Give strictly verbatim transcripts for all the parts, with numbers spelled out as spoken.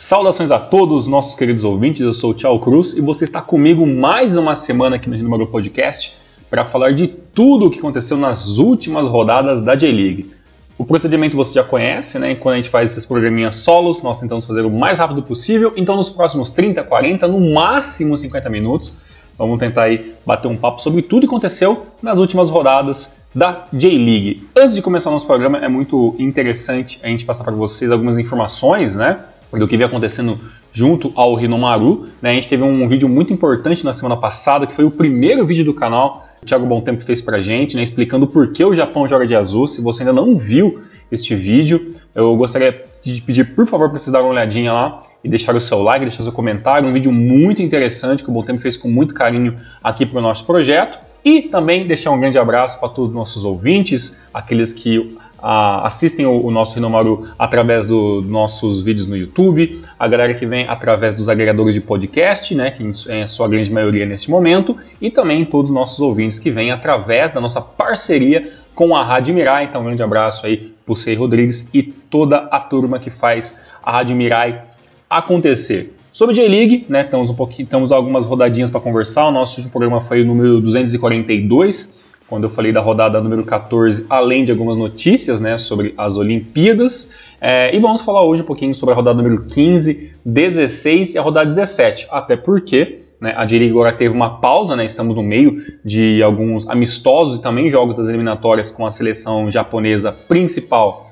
Saudações a todos nossos queridos ouvintes, eu sou o Thiago Cruz e você está comigo mais uma semana aqui no Renomaru Podcast para falar de tudo o que aconteceu nas últimas rodadas da J-League. O procedimento você já conhece, né? Quando a gente faz esses programinhas solos, nós tentamos fazer o mais rápido possível, então nos próximos trinta, quarenta, no máximo cinquenta minutos, vamos tentar aí bater um papo sobre tudo que aconteceu nas últimas rodadas da J-League. Antes de começar o nosso programa, é muito interessante a gente passar para vocês algumas informações, né, do que vem acontecendo junto ao Renomaru, né? A gente teve um vídeo muito importante na semana passada, que foi o primeiro vídeo do canal que o Thiago Bom Tempo fez pra gente, né, explicando por que o Japão joga de azul. Se você ainda não viu este vídeo, eu gostaria de pedir, por favor, para vocês darem uma olhadinha lá e deixar o seu like, deixar o seu comentário. Um vídeo muito interessante que o Bom Tempo fez com muito carinho aqui para o nosso projeto. E também deixar um grande abraço para todos os nossos ouvintes, aqueles que ah, assistem o, o nosso Renomaru através dos nossos vídeos no YouTube, a galera que vem através dos agregadores de podcast, né, que é a sua grande maioria nesse momento, e também todos os nossos ouvintes que vêm através da nossa parceria com a Rádio Mirai. Então um grande abraço aí para o Sei Rodrigues e toda a turma que faz a Rádio Mirai acontecer. Sobre J-League, né, temos, um pouquinho, temos algumas rodadinhas para conversar. O nosso último programa foi o número duzentos e quarenta e dois, quando eu falei da rodada número quatorze, além de algumas notícias, né, sobre as Olimpíadas. É, e vamos falar hoje um pouquinho sobre a rodada número quinze, dezesseis e a rodada dezessete, até porque, né, a J-League agora teve uma pausa, né, estamos no meio de alguns amistosos e também jogos das eliminatórias com a seleção japonesa principal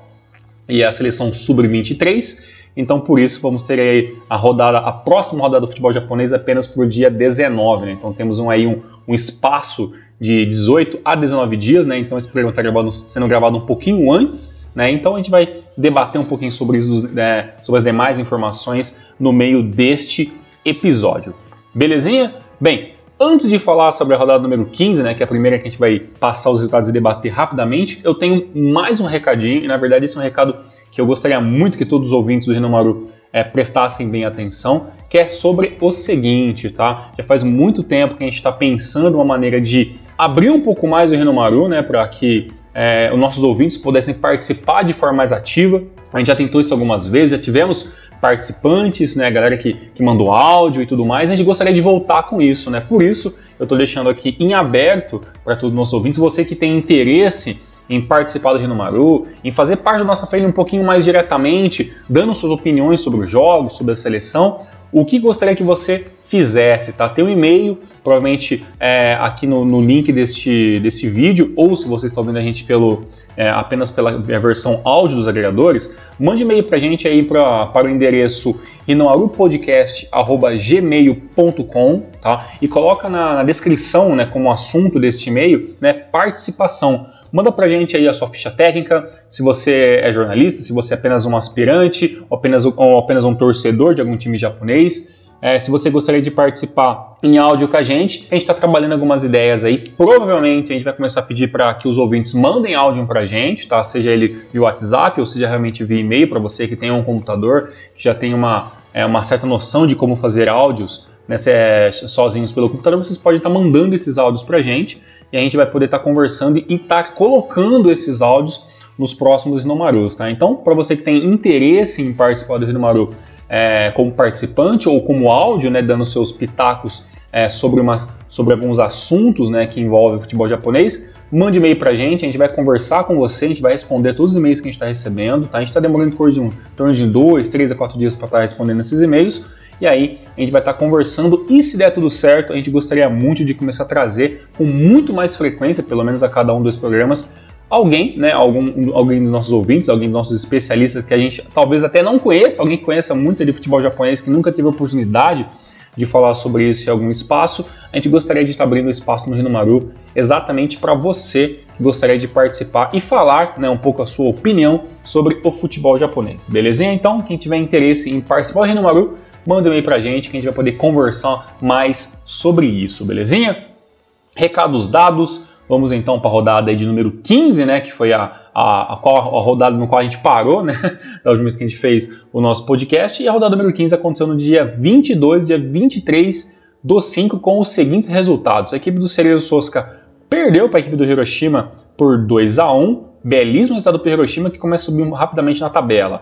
e a seleção sub vinte e três. Então, por isso, vamos ter aí a rodada, a próxima rodada do futebol japonês apenas para o dia dezenove, né? Então, temos um, aí um, um espaço de dezoito a dezenove dias, né? Então, esse programa está gravado, sendo gravado um pouquinho antes, né? Então, a gente vai debater um pouquinho sobre isso, né, sobre as demais informações no meio deste episódio. Belezinha? Bem, antes de falar sobre a rodada número quinze, né, que é a primeira que a gente vai passar os resultados e debater rapidamente, eu tenho mais um recadinho, e na verdade esse é um recado que eu gostaria muito que todos os ouvintes do Renomaru é, prestassem bem atenção, que é sobre o seguinte, tá? Já faz muito tempo que a gente está pensando uma maneira de abrir um pouco mais o Renomaru, né, para que é, os nossos ouvintes pudessem participar de forma mais ativa. A gente já tentou isso algumas vezes, já tivemos participantes, né, galera que, que mandou áudio e tudo mais. A gente gostaria de voltar com isso, né? Por isso eu estou deixando aqui em aberto para todos os nossos ouvintes, você que tem interesse em participar do Renomaru, em fazer parte da nossa família um pouquinho mais diretamente, dando suas opiniões sobre os jogos, sobre a seleção, o que gostaria que você fizesse, tá? Tem um e-mail, provavelmente é, aqui no, no link deste, desse vídeo, ou se você está ouvindo a gente pelo, é, apenas pela versão áudio dos agregadores, mande e-mail pra gente aí pra, para o endereço renomarupodcast arroba gmail ponto com, tá? E coloca na, na descrição, né, como assunto deste e-mail, né, participação. Manda pra gente aí a sua ficha técnica, se você é jornalista, se você é apenas um aspirante, ou apenas, ou apenas um torcedor de algum time japonês. É, se você gostaria de participar em áudio com a gente, a gente está trabalhando algumas ideias aí. Provavelmente a gente vai começar a pedir para que os ouvintes mandem áudio pra gente, tá? Seja ele via WhatsApp ou seja realmente via e-mail, para você que tem um computador, que já tem uma, é, uma certa noção de como fazer áudios, né, se é sozinhos pelo computador, vocês podem estar mandando esses áudios pra gente e a gente vai poder estar conversando e estar tá colocando esses áudios nos próximos Renomarus, tá? Então, para você que tem interesse em participar do Renomaru é, como participante ou como áudio, né, dando seus pitacos é, sobre, umas, sobre alguns assuntos, né, que envolvem o futebol japonês, mande e-mail pra gente, a gente vai conversar com você, a gente vai responder todos os e-mails que a gente está recebendo, tá? A gente está demorando em um, torno de dois, três a quatro dias para estar respondendo esses e-mails. E aí a gente vai estar conversando e se der tudo certo, a gente gostaria muito de começar a trazer com muito mais frequência, pelo menos a cada um dos programas, alguém, né, algum, alguém dos nossos ouvintes, alguém dos nossos especialistas que a gente talvez até não conheça, alguém que conheça muito de futebol japonês que nunca teve a oportunidade de falar sobre isso em algum espaço. A gente gostaria de estar abrindo espaço no Renomaru exatamente para você que gostaria de participar e falar, né, um pouco a sua opinião sobre o futebol japonês. Belezinha? Então, quem tiver interesse em participar do Renomaru, manda um e-mail pra gente que a gente vai poder conversar mais sobre isso, belezinha? Recados dados, vamos então para a rodada aí de número quinze, né, que foi a, a, a, a rodada no qual a gente parou, né, da última vez que a gente fez o nosso podcast, e a rodada número quinze aconteceu no dia vinte e dois, dia vinte e três do cinco, com os seguintes resultados. A equipe do Cerezo Sosca perdeu para a equipe do Hiroshima por dois a um, belíssimo resultado para o Hiroshima, que começa a subir rapidamente na tabela.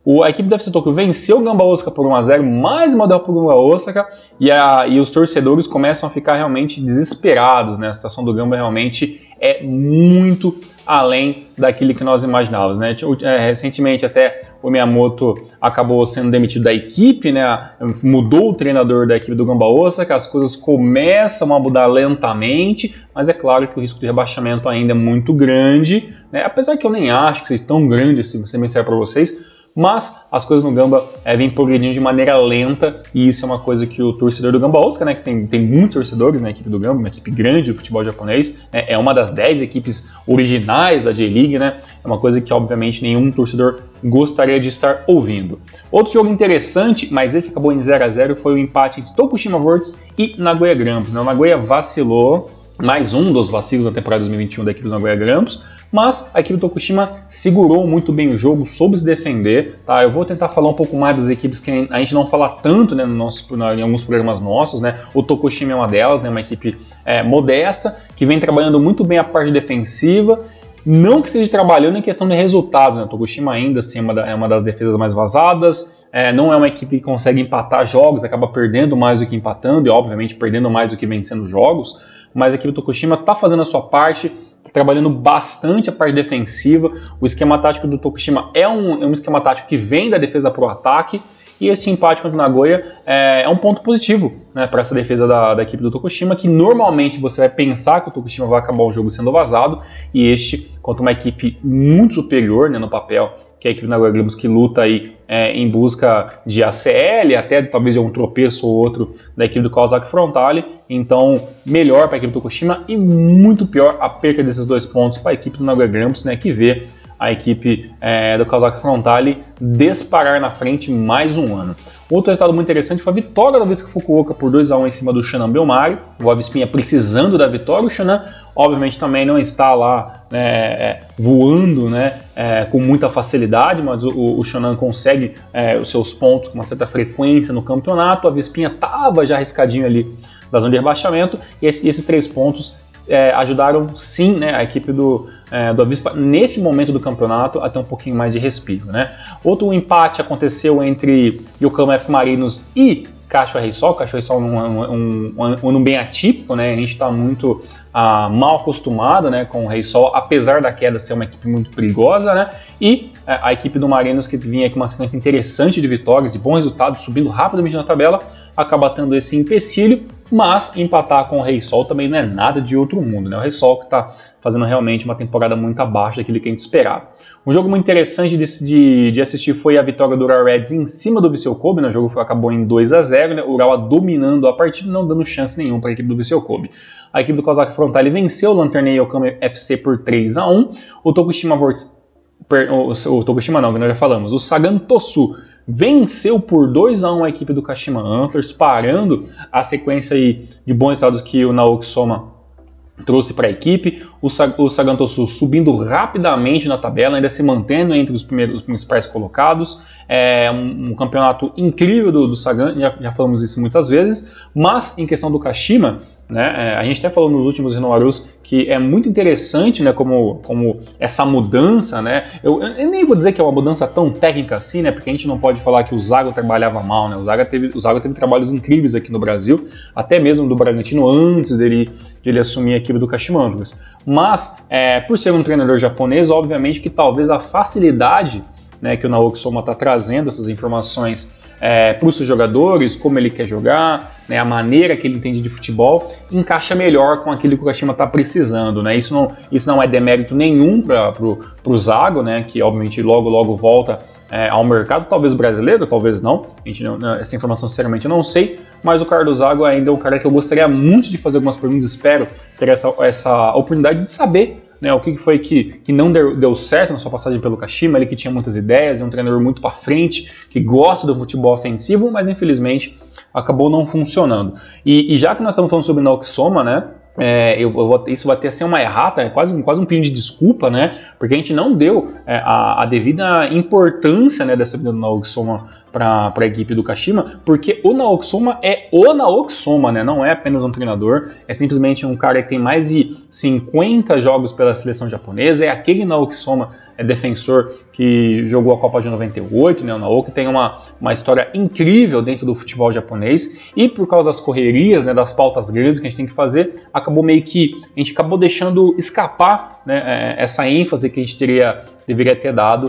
O, a equipe do F C Tokyo venceu o Gamba Osaka por um a zero, mais uma derrota para o Gamba Osaka, e, a, e os torcedores começam a ficar realmente desesperados, né? A situação do Gamba realmente é muito além daquilo que nós imaginávamos, né? Recentemente até o Miyamoto acabou sendo demitido da equipe, né? Mudou o treinador da equipe do Gamba Osaka, as coisas começam a mudar lentamente, mas é claro que o risco de rebaixamento ainda é muito grande, né? Apesar que eu nem acho que seja tão grande, se você me disser para vocês, mas as coisas no Gamba é, vêm progredindo de maneira lenta, e isso é uma coisa que o torcedor do Gamba Osaka, né, que tem, tem muitos torcedores na equipe do Gamba, uma equipe grande do futebol japonês, né, é uma das dez equipes originais da J-League, né, é uma coisa que obviamente nenhum torcedor gostaria de estar ouvindo. Outro jogo interessante, mas esse acabou em zero a zero, foi o empate entre Tokushima Vortis e Nagoya Grampus. Né? O Nagoya vacilou, mais um dos vacilos da temporada dois mil e vinte e um da equipe do Nagoya Grampus, mas a equipe do Tokushima segurou muito bem o jogo, soube se defender. Tá? Eu vou tentar falar um pouco mais das equipes que a gente não fala tanto, né, no nosso, em alguns programas nossos. Né? O Tokushima é uma delas, né, uma equipe é, modesta, que vem trabalhando muito bem a parte defensiva. Não que esteja trabalhando em questão de resultados, né? O Tokushima ainda assim, é, uma da, é uma das defesas mais vazadas, é, não é uma equipe que consegue empatar jogos, acaba perdendo mais do que empatando e obviamente perdendo mais do que vencendo jogos, mas a equipe do Tokushima está fazendo a sua parte, trabalhando bastante a parte defensiva. O esquema tático do Tokushima é um, é um esquema tático que vem da defesa para o ataque, e esse empate contra o Nagoya é, é um ponto positivo, né, para essa defesa da, da equipe do Tokushima, que normalmente você vai pensar que o Tokushima vai acabar o jogo sendo vazado, e este contra uma equipe muito superior, né, no papel, que é a equipe do Nagoya Grampus, que luta aí, é, em busca de A C L, até talvez de um tropeço ou outro da equipe do Kawasaki Frontale. Então, melhor para a equipe do Tokushima e muito pior a perda desses dois pontos para a equipe do Nagoya Grampus, né, que vê a equipe é, do Kawasaki Frontale disparar na frente mais um ano. Outro resultado muito interessante foi a vitória da Visca Fukuoka por dois a um em cima do Shonan Bellmare. O Avispinha precisando da vitória, o Shonan obviamente também não está lá né, é, voando né, é, com muita facilidade, mas o, o Shonan consegue é, os seus pontos com uma certa frequência no campeonato. O Avispinha estava já arriscadinho ali da zona de rebaixamento, e esse, esses três pontos É, ajudaram sim né, a equipe do, é, do Avispa nesse momento do campeonato a ter um pouquinho mais de respiro. Né? Outro empate aconteceu entre Yokohama F Marinos e Kashiwa Reysol. Kashiwa Reysol é um, um, um, um ano bem atípico, né? A gente está muito ah, mal acostumado né, com o Reysol, apesar da queda ser uma equipe muito perigosa, né? E a, a equipe do Marinos, que vinha com uma sequência interessante de vitórias, de bons resultados, subindo rapidamente na tabela, acaba tendo esse empecilho, mas empatar com o Reysol também não é nada de outro mundo, né? O Reysol que está fazendo realmente uma temporada muito abaixo daquilo que a gente esperava. Um jogo muito interessante de, de, de assistir foi a vitória do Urawa Reds em cima do Vissel Kobe, né? O jogo foi, acabou em dois a zero, né? O Urawa dominando a partida, não dando chance nenhuma para a equipe do Vissel Kobe. A equipe do Kawasaki Frontale venceu o Lanternei Yokohama F C por três a um. O Tokushima Vortis, o, o Tokushima não, que nós já falamos, o Sagan Tosu venceu por dois a um a equipe do Kashima Antlers, parando a sequência aí de bons resultados que o Naoki Soma trouxe para a equipe. O, o Sagan Tosu subindo rapidamente na tabela, ainda se mantendo entre os, primeiros, os principais colocados. É um, um campeonato incrível do, do Sagan, já, já falamos isso muitas vezes, mas em questão do Kashima, né, é, a gente até falou nos últimos Renovarus que é muito interessante né, como, como essa mudança, né, eu, eu nem vou dizer que é uma mudança tão técnica assim, né, porque a gente não pode falar que o Zago trabalhava mal, né, o Zago teve, o Zago teve trabalhos incríveis aqui no Brasil, até mesmo do Bragantino antes dele, de ele assumir a equipe do Kashima Antlers, mas é, por ser um treinador japonês, obviamente que talvez a facilidade né, que o Naoki Soma está trazendo essas informações é, para os seus jogadores, como ele quer jogar, né, a maneira que ele entende de futebol, encaixa melhor com aquilo que o Kashima está precisando. Né? Isso, não, isso não é demérito nenhum para o Zago, né, que obviamente logo logo volta é, ao mercado, talvez brasileiro, talvez não, a gente não, essa informação sinceramente eu não sei, mas o Carlos Zago ainda é um cara que eu gostaria muito de fazer algumas perguntas, espero ter essa, essa oportunidade de saber né, o que foi que, que não deu, deu certo na sua passagem pelo Kashima. Ele que tinha muitas ideias, é um treinador muito para frente, que gosta do futebol ofensivo, mas infelizmente acabou não funcionando. E, e já que nós estamos falando sobre Naoki Soma, né, É, eu, eu vou, isso vai ter assim uma errata, é quase, quase um pedido de desculpa, né? Porque a gente não deu é, a, a devida importância, né, dessa vida do Naoki Soma para a equipe do Kashima, porque o Naoki Soma é o Naoki Soma, né? Não é apenas um treinador, é simplesmente um cara que tem mais de cinquenta jogos pela seleção japonesa, é aquele Naoki Soma, é defensor que jogou a Copa de noventa e oito, né? O Naoki tem uma, uma história incrível dentro do futebol japonês, e por causa das correrias, né, das pautas grandes que a gente tem que fazer, acabou meio que, a gente acabou deixando escapar, né, essa ênfase que a gente teria, deveria ter dado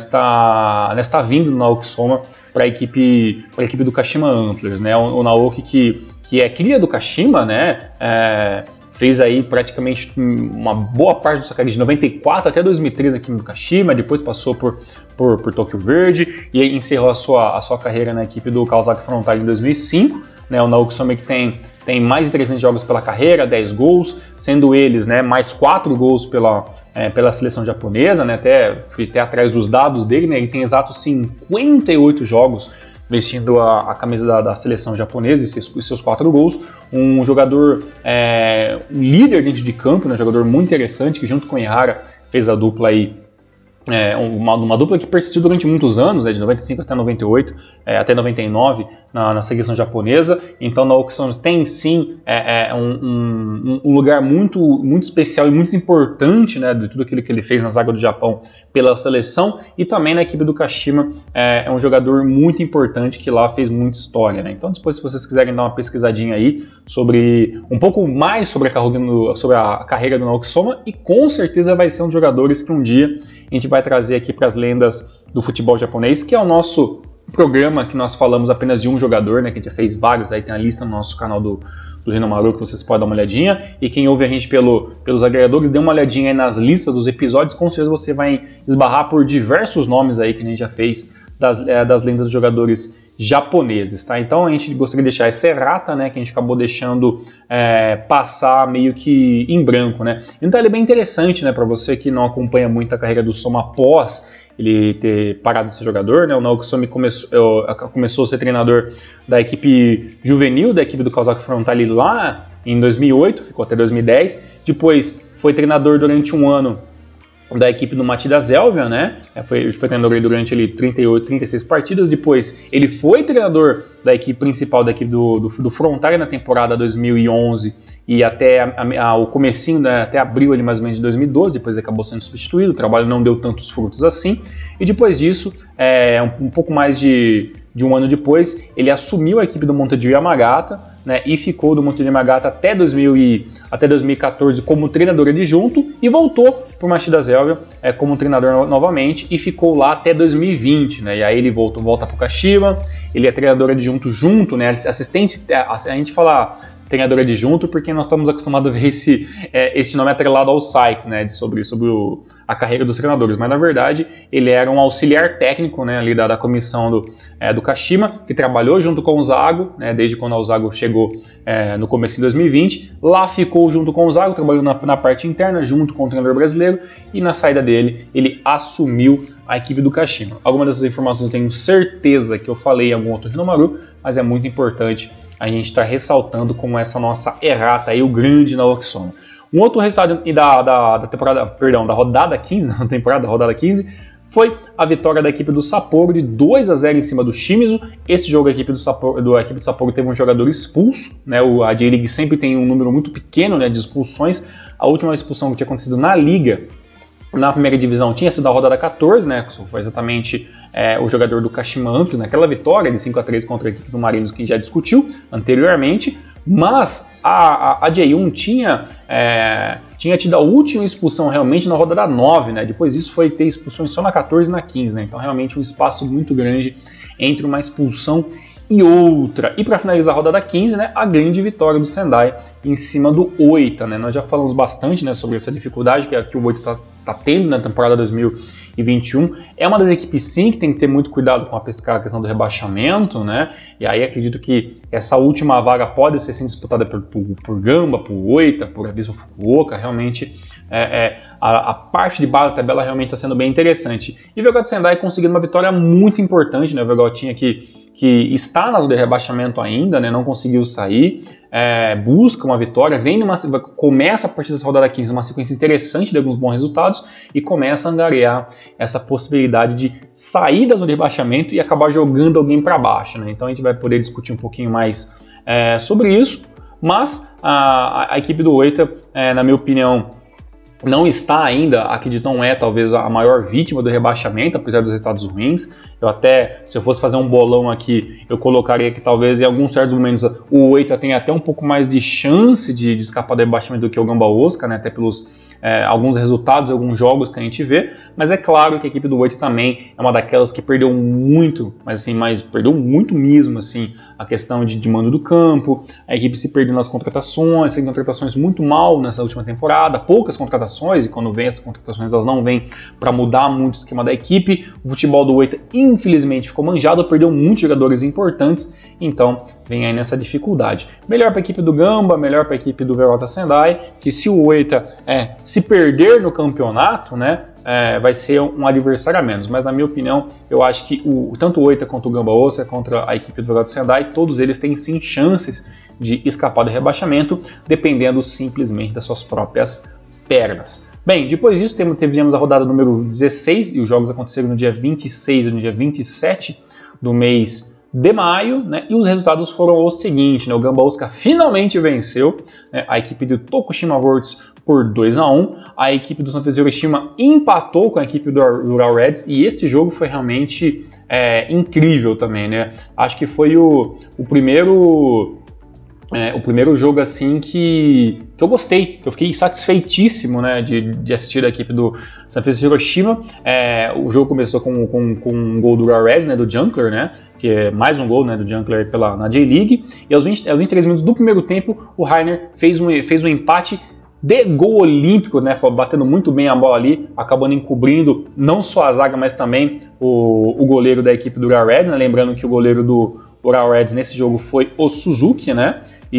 nesta, nesta vinda do Naoki Soma para a equipe, para a equipe do Kashima Antlers, né? O, o Naoki que, que é cria do Kashima, né? É, fez aí praticamente uma boa parte da sua carreira de noventa e quatro até dois mil e treze aqui no Kashima, depois passou por, por, por Tokyo Verde e encerrou a sua, a sua carreira na equipe do Kawasaki Frontale em dois mil e cinco. Né, o Naoki Soma que tem, tem mais de trezentos jogos pela carreira, dez gols, sendo eles, né, mais quatro gols pela, é, pela seleção japonesa, né, até fui até atrás dos dados dele, né, ele tem exatos cinquenta e oito jogos vestindo a, a camisa da, da seleção japonesa e seus, seus quatro gols. Um jogador, é, um líder dentro de campo, né, um jogador muito interessante, que junto com o Ihara fez a dupla aí. É, uma, uma dupla que persistiu durante muitos anos, né, de noventa e cinco até noventa e oito, é, até noventa e nove na, na seleção japonesa. Então Naoki Soma tem sim é, é, um, um, um lugar muito, muito especial e muito importante, né, de tudo aquilo que ele fez na zaga do Japão pela seleção, e também na equipe do Kashima é, é um jogador muito importante que lá fez muita história, né? Então depois, se vocês quiserem dar uma pesquisadinha aí sobre um pouco mais sobre a carreira, sobre a carreira do Naoki Soma, e com certeza vai ser um dos jogadores que um dia a gente vai trazer aqui para as lendas do futebol japonês, que é o nosso programa que nós falamos apenas de um jogador, né, que a gente já fez vários, aí tem a lista no nosso canal do, do Hinomaru que vocês podem dar uma olhadinha, e quem ouve a gente pelo, pelos agregadores, dê uma olhadinha aí nas listas dos episódios, com certeza você vai esbarrar por diversos nomes aí que a gente já fez das, é, das lendas dos jogadores japoneses, tá? Então a gente gostaria de deixar essa errata, né, que a gente acabou deixando é, passar meio que em branco, né? Então ele é bem interessante, né, para você que não acompanha muito a carreira do Soma após ele ter parado de ser jogador, né? O Naoki Soma começou, começou a ser treinador da equipe juvenil, da equipe do Kawasaki Frontale lá em dois mil e oito, ficou até dois mil e dez, depois foi treinador durante um ano da equipe do Matida Zelvia, né? Foi, foi treinador durante ele, trinta e oito, trinta e seis partidas. Depois ele foi treinador da equipe principal da equipe do, do, do Frontale na temporada dois mil e onze e até a, a, o comecinho, né, até abril ali mais ou menos de dois mil e doze. Depois ele acabou sendo substituído, o trabalho não deu tantos frutos assim. E depois disso, é, um, um pouco mais de, de um ano depois, ele assumiu a equipe do Montedio Yamagata, né, e ficou do Montedio Yamagata até, dois mil e, até dois mil e quatorze como treinador adjunto e voltou para o Machida Zelvia é, como treinador no, novamente e ficou lá até dois mil e vinte, né, e aí ele volta, volta para o Kashima, ele é treinador adjunto junto, né, assistente, a, a gente fala treinador adjunto porque nós estamos acostumados a ver esse, é, esse nome atrelado aos sites, né, de, sobre, sobre o, a carreira dos treinadores, mas na verdade ele era um auxiliar técnico, né, ali da, da comissão do, é, do Kashima, que trabalhou junto com o Zago, né, desde quando o Zago chegou é, no começo de dois mil e vinte, lá ficou junto com o Zago, trabalhou na, na parte interna, junto com o treinador brasileiro, e na saída dele, ele assumiu a equipe do Kashima. Algumas dessas informações eu tenho certeza que eu falei em algum outro Hinomaru, mas é muito importante a gente estar tá ressaltando como essa nossa errata aí, o grande Naoki Soma. Um outro resultado da, da, da temporada, perdão, da rodada quinze, da temporada, da rodada quinze, foi a vitória da equipe do Sapporo de dois a zero em cima do Shimizu. Esse jogo a equipe do Sapporo, do, a equipe do Sapporo teve um jogador expulso, né? O, a J-League sempre tem um número muito pequeno, né, de expulsões. A última expulsão que tinha acontecido na Liga, na primeira divisão, tinha sido a rodada quatorze, né? Foi exatamente é, o jogador do Kashima Antlers naquela vitória de cinco a três contra a equipe do Marinos, que a gente já discutiu anteriormente. Mas a, a, a J um tinha, é, tinha tido a última expulsão realmente na rodada nove, né? Depois disso foi ter expulsões só na quatorze e na quinze, né? Então realmente um espaço muito grande entre uma expulsão e outra. E para finalizar a rodada quinze, né, a grande vitória do Sendai em cima do Oita, né? Nós já falamos bastante, né, sobre essa dificuldade que, que o Oita está tá tendo na temporada dois mil e vinte e um. É uma das equipes sim que tem que ter muito cuidado com a questão do rebaixamento, né? E aí acredito que essa última vaga pode ser sim disputada por, por, por Gamba, por Oita, por Avispa Fukuoka. Realmente é, é, a, a parte de baixo da tabela realmente está sendo bem interessante. E o V H Sendai conseguindo uma vitória muito importante, né? O V H tinha que que está na zona de rebaixamento ainda, né, não conseguiu sair, é, busca uma vitória, vem numa, começa a partir dessa rodada quinze uma sequência interessante de alguns bons resultados e começa a angariar essa possibilidade de sair da zona de rebaixamento e acabar jogando alguém para baixo, né? Então a gente vai poder discutir um pouquinho mais é, sobre isso, mas a, a equipe do Oita, é, na minha opinião, não está ainda, acredito não é talvez a maior vítima do rebaixamento, apesar dos resultados ruins. Eu até, se eu fosse fazer um bolão aqui, eu colocaria que talvez em alguns certos momentos o Oita tenha até um pouco mais de chance de, de escapar do rebaixamento do que o Gamba Osaka, né? Até pelos é, alguns resultados, alguns jogos que a gente vê, mas é claro que a equipe do Oita também é uma daquelas que perdeu muito, mas assim, mas perdeu muito mesmo, assim, a questão de, de mando do campo, a equipe se perdeu nas contratações, fez contratações muito mal nessa última temporada, poucas contratações, e quando vem essas contratações elas não vêm para mudar muito o esquema da equipe. O futebol do Oita infelizmente ficou manjado, perdeu muitos jogadores importantes, então vem aí nessa dificuldade. Melhor para a equipe do Gamba, melhor para a equipe do Verota Sendai, que se o Oita é, se perder no campeonato, né, é, vai ser um adversário a menos, mas na minha opinião eu acho que o, tanto o Oita quanto o Gamba Osaka contra a equipe do Verota Sendai, todos eles têm sim chances de escapar do rebaixamento, dependendo simplesmente das suas próprias pernas. Bem, depois disso tivemos a rodada número dezesseis e os jogos aconteceram no dia vinte e seis e no dia vinte e sete do mês de maio, né, e os resultados foram os seguintes, né, o Gamba Osaka finalmente venceu, né, a equipe do Tokushima Worlds por dois a um, a equipe do Sanfrecce Hiroshima empatou com a equipe do Ural Reds e este jogo foi realmente é, incrível também, né, acho que foi o, o primeiro... É, o primeiro jogo assim que, que eu gostei, que eu fiquei satisfeitíssimo, né, de, de assistir a equipe do Sanfrecce Hiroshima. É, o jogo começou com, com, com um gol do Ural Reds, né, do Junkler, né, que é mais um gol, né, do Junkler pela, na J-League, e aos, vinte, aos vinte e três minutos do primeiro tempo o Rainer fez um, fez um empate de gol olímpico, né, batendo muito bem a bola ali, acabando encobrindo não só a zaga, mas também o, o goleiro da equipe do Ural Reds, né, lembrando que o goleiro do Ural Reds nesse jogo foi o Suzuki, né?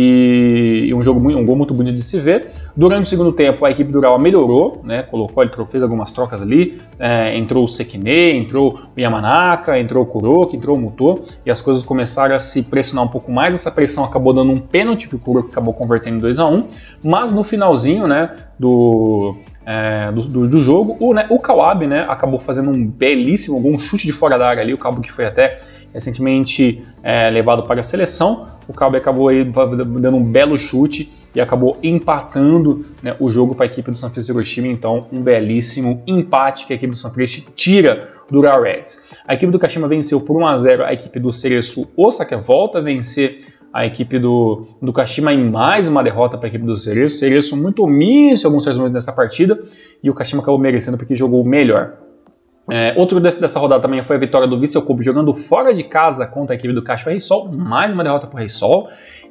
E, e um jogo muito, um gol muito bonito de se ver. Durante o segundo tempo, a equipe do Ural melhorou, né? Colocou, ele fez algumas trocas ali. É, entrou o Sekine, entrou o Yamanaka, entrou o Kuroki, entrou o Muto, e as coisas começaram a se pressionar um pouco mais. Essa pressão acabou dando um pênalti que o Kuroki acabou convertendo em dois a um. Mas no finalzinho, né? Do É, do, do, do jogo, o, né, o Kawabe, né, acabou fazendo um belíssimo gol, um chute de fora da área ali, o Kawabe que foi até recentemente é, levado para a seleção. O Kawabe acabou aí dando um belo chute e acabou empatando, né, o jogo para a equipe do Sanfrecce Hiroshima. Então um belíssimo empate que a equipe do Sanfrecce tira do Ural Reds. A equipe do Kashima venceu por um a zero a equipe do Cereço Osaka, volta a vencer a equipe do, do Kashima em mais uma derrota para a equipe do Cereço. Cereço muito omisso em alguns momentos nessa partida e o Kashima acabou merecendo porque jogou melhor. É, outro desse, dessa rodada também foi a vitória do Vissel Kobe jogando fora de casa contra a equipe do Kashiwa Reysol, mais uma derrota para o Reysol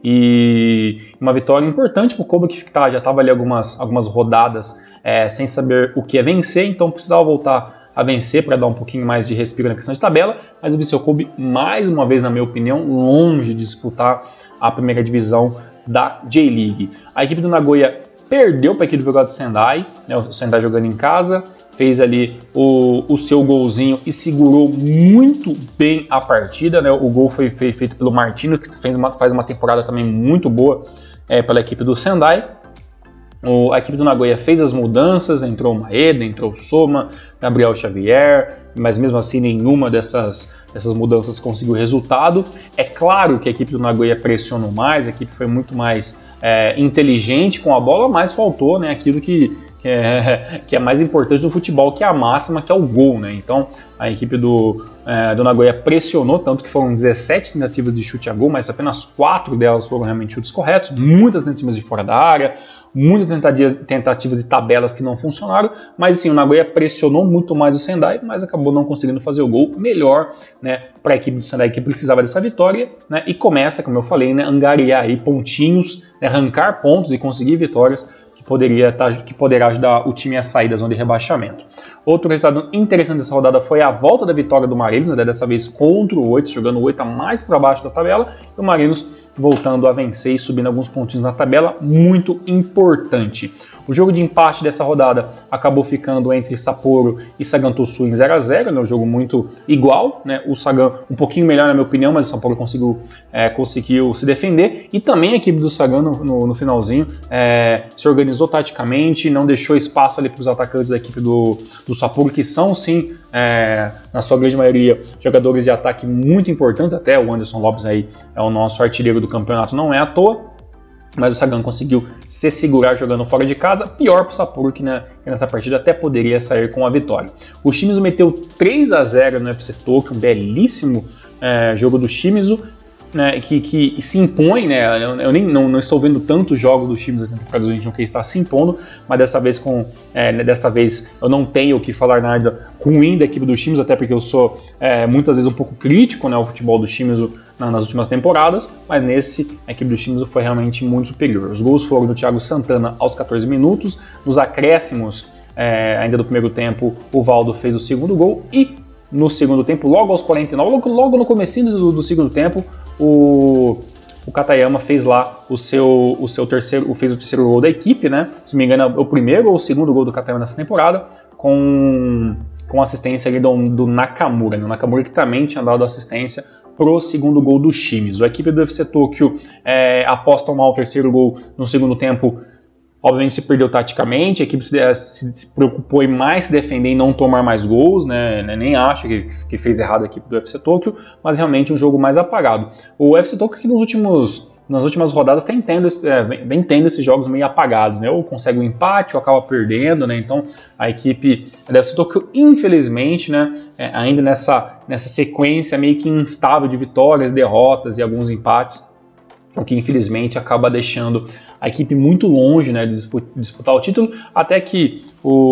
e uma vitória importante para o Kobe que tá, já estava ali algumas, algumas rodadas é, sem saber o que é vencer, então precisava voltar a vencer para dar um pouquinho mais de respiro na questão de tabela, mas o Vissel Kobe, mais uma vez, na minha opinião, longe de disputar a primeira divisão da J-League. A equipe do Nagoya perdeu para a equipe do Verota Sendai, né, o Sendai jogando em casa, fez ali o, o seu golzinho e segurou muito bem a partida, né, o gol foi feito pelo Martino, que fez uma, faz uma temporada também muito boa é, pela equipe do Sendai. O, a equipe do Nagoya fez as mudanças, entrou o Maeda, entrou o Soma, Gabriel Xavier, mas mesmo assim nenhuma dessas, dessas mudanças conseguiu resultado. É claro que a equipe do Nagoya pressionou mais, a equipe foi muito mais é, inteligente com a bola, mas faltou, né, aquilo que, que, é, que é mais importante no futebol, que é a máxima, que é o gol, né? Então a equipe do, é, do Nagoya pressionou, tanto que foram dezessete tentativas de chute a gol, mas apenas quatro delas foram realmente chutes corretos, muitas tentativas de fora da área, muitas tentativas e tabelas que não funcionaram, mas sim, o Nagoya pressionou muito mais o Sendai, mas acabou não conseguindo fazer o gol melhor, né, para a equipe do Sendai que precisava dessa vitória, né, e começa, como eu falei, né, angariar aí pontinhos, né, arrancar pontos e conseguir vitórias que, poderia tá, que poderá ajudar o time a sair da zona de rebaixamento. Outro resultado interessante dessa rodada foi a volta da vitória do Marinos, né, dessa vez contra o oito, jogando o oito mais para baixo da tabela, e o Marinos voltando a vencer e subindo alguns pontinhos na tabela, muito importante. O jogo de empate dessa rodada acabou ficando entre Sapporo e Sagan Tosu em zero a zero, né, um jogo muito igual, né, o Sagan um pouquinho melhor na minha opinião, mas o Sapporo conseguiu, é, conseguiu se defender, e também a equipe do Sagan no, no, no finalzinho é, se organizou taticamente, não deixou espaço ali para os atacantes da equipe do, do Sapporo, que são sim, é, na sua grande maioria, jogadores de ataque muito importantes, até o Anderson Lopes aí é o nosso artilheiro do campeonato, não é à toa, mas o Sagan conseguiu se segurar jogando fora de casa, pior para o Sapporo, que, né, que nessa partida até poderia sair com a vitória. O Shimizu meteu três a zero no F C Tokyo, um belíssimo é, jogo do Shimizu, né, que, que se impõe, né, eu, eu nem, não, não estou vendo tantos jogos do Shimizu nessa temporada do vinte e um que está se impondo, mas dessa vez, com, é, desta vez eu não tenho o que falar nada ruim da equipe do Shimizu, até porque eu sou é, muitas vezes um pouco crítico, né, ao futebol do Shimizu na, nas últimas temporadas, mas nesse a equipe do Shimizu foi realmente muito superior. Os gols foram do Thiago Santana aos quatorze minutos, nos acréscimos é, ainda do primeiro tempo o Valdo fez o segundo gol e no segundo tempo, logo aos quarenta e nove, logo, logo no comecinho do, do segundo tempo, o, o Katayama fez lá o seu, o seu terceiro, fez o terceiro gol da equipe, né? Se não me engano, é o primeiro ou o segundo gol do Katayama nessa temporada, com, com assistência ali do, do Nakamura, né? O Nakamura que também tinha dado assistência pro segundo gol do Shimizu. A equipe do F C Tokyo, é, após tomar o terceiro gol no segundo tempo, obviamente se perdeu taticamente, a equipe se, se, se preocupou em mais se defender e não tomar mais gols, né? Nem acho que, que fez errado a equipe do F C Tokyo, mas realmente um jogo mais apagado. O F C Tokyo que nos últimos, nas últimas rodadas tem tendo, é, vem, vem tendo esses jogos meio apagados, né? Ou consegue um empate ou acaba perdendo, né? Então a equipe do F C Tokyo, infelizmente, né, é, ainda nessa, nessa sequência meio que instável de vitórias, derrotas e alguns empates, o que infelizmente acaba deixando a equipe muito longe, né, de disputar o título, até que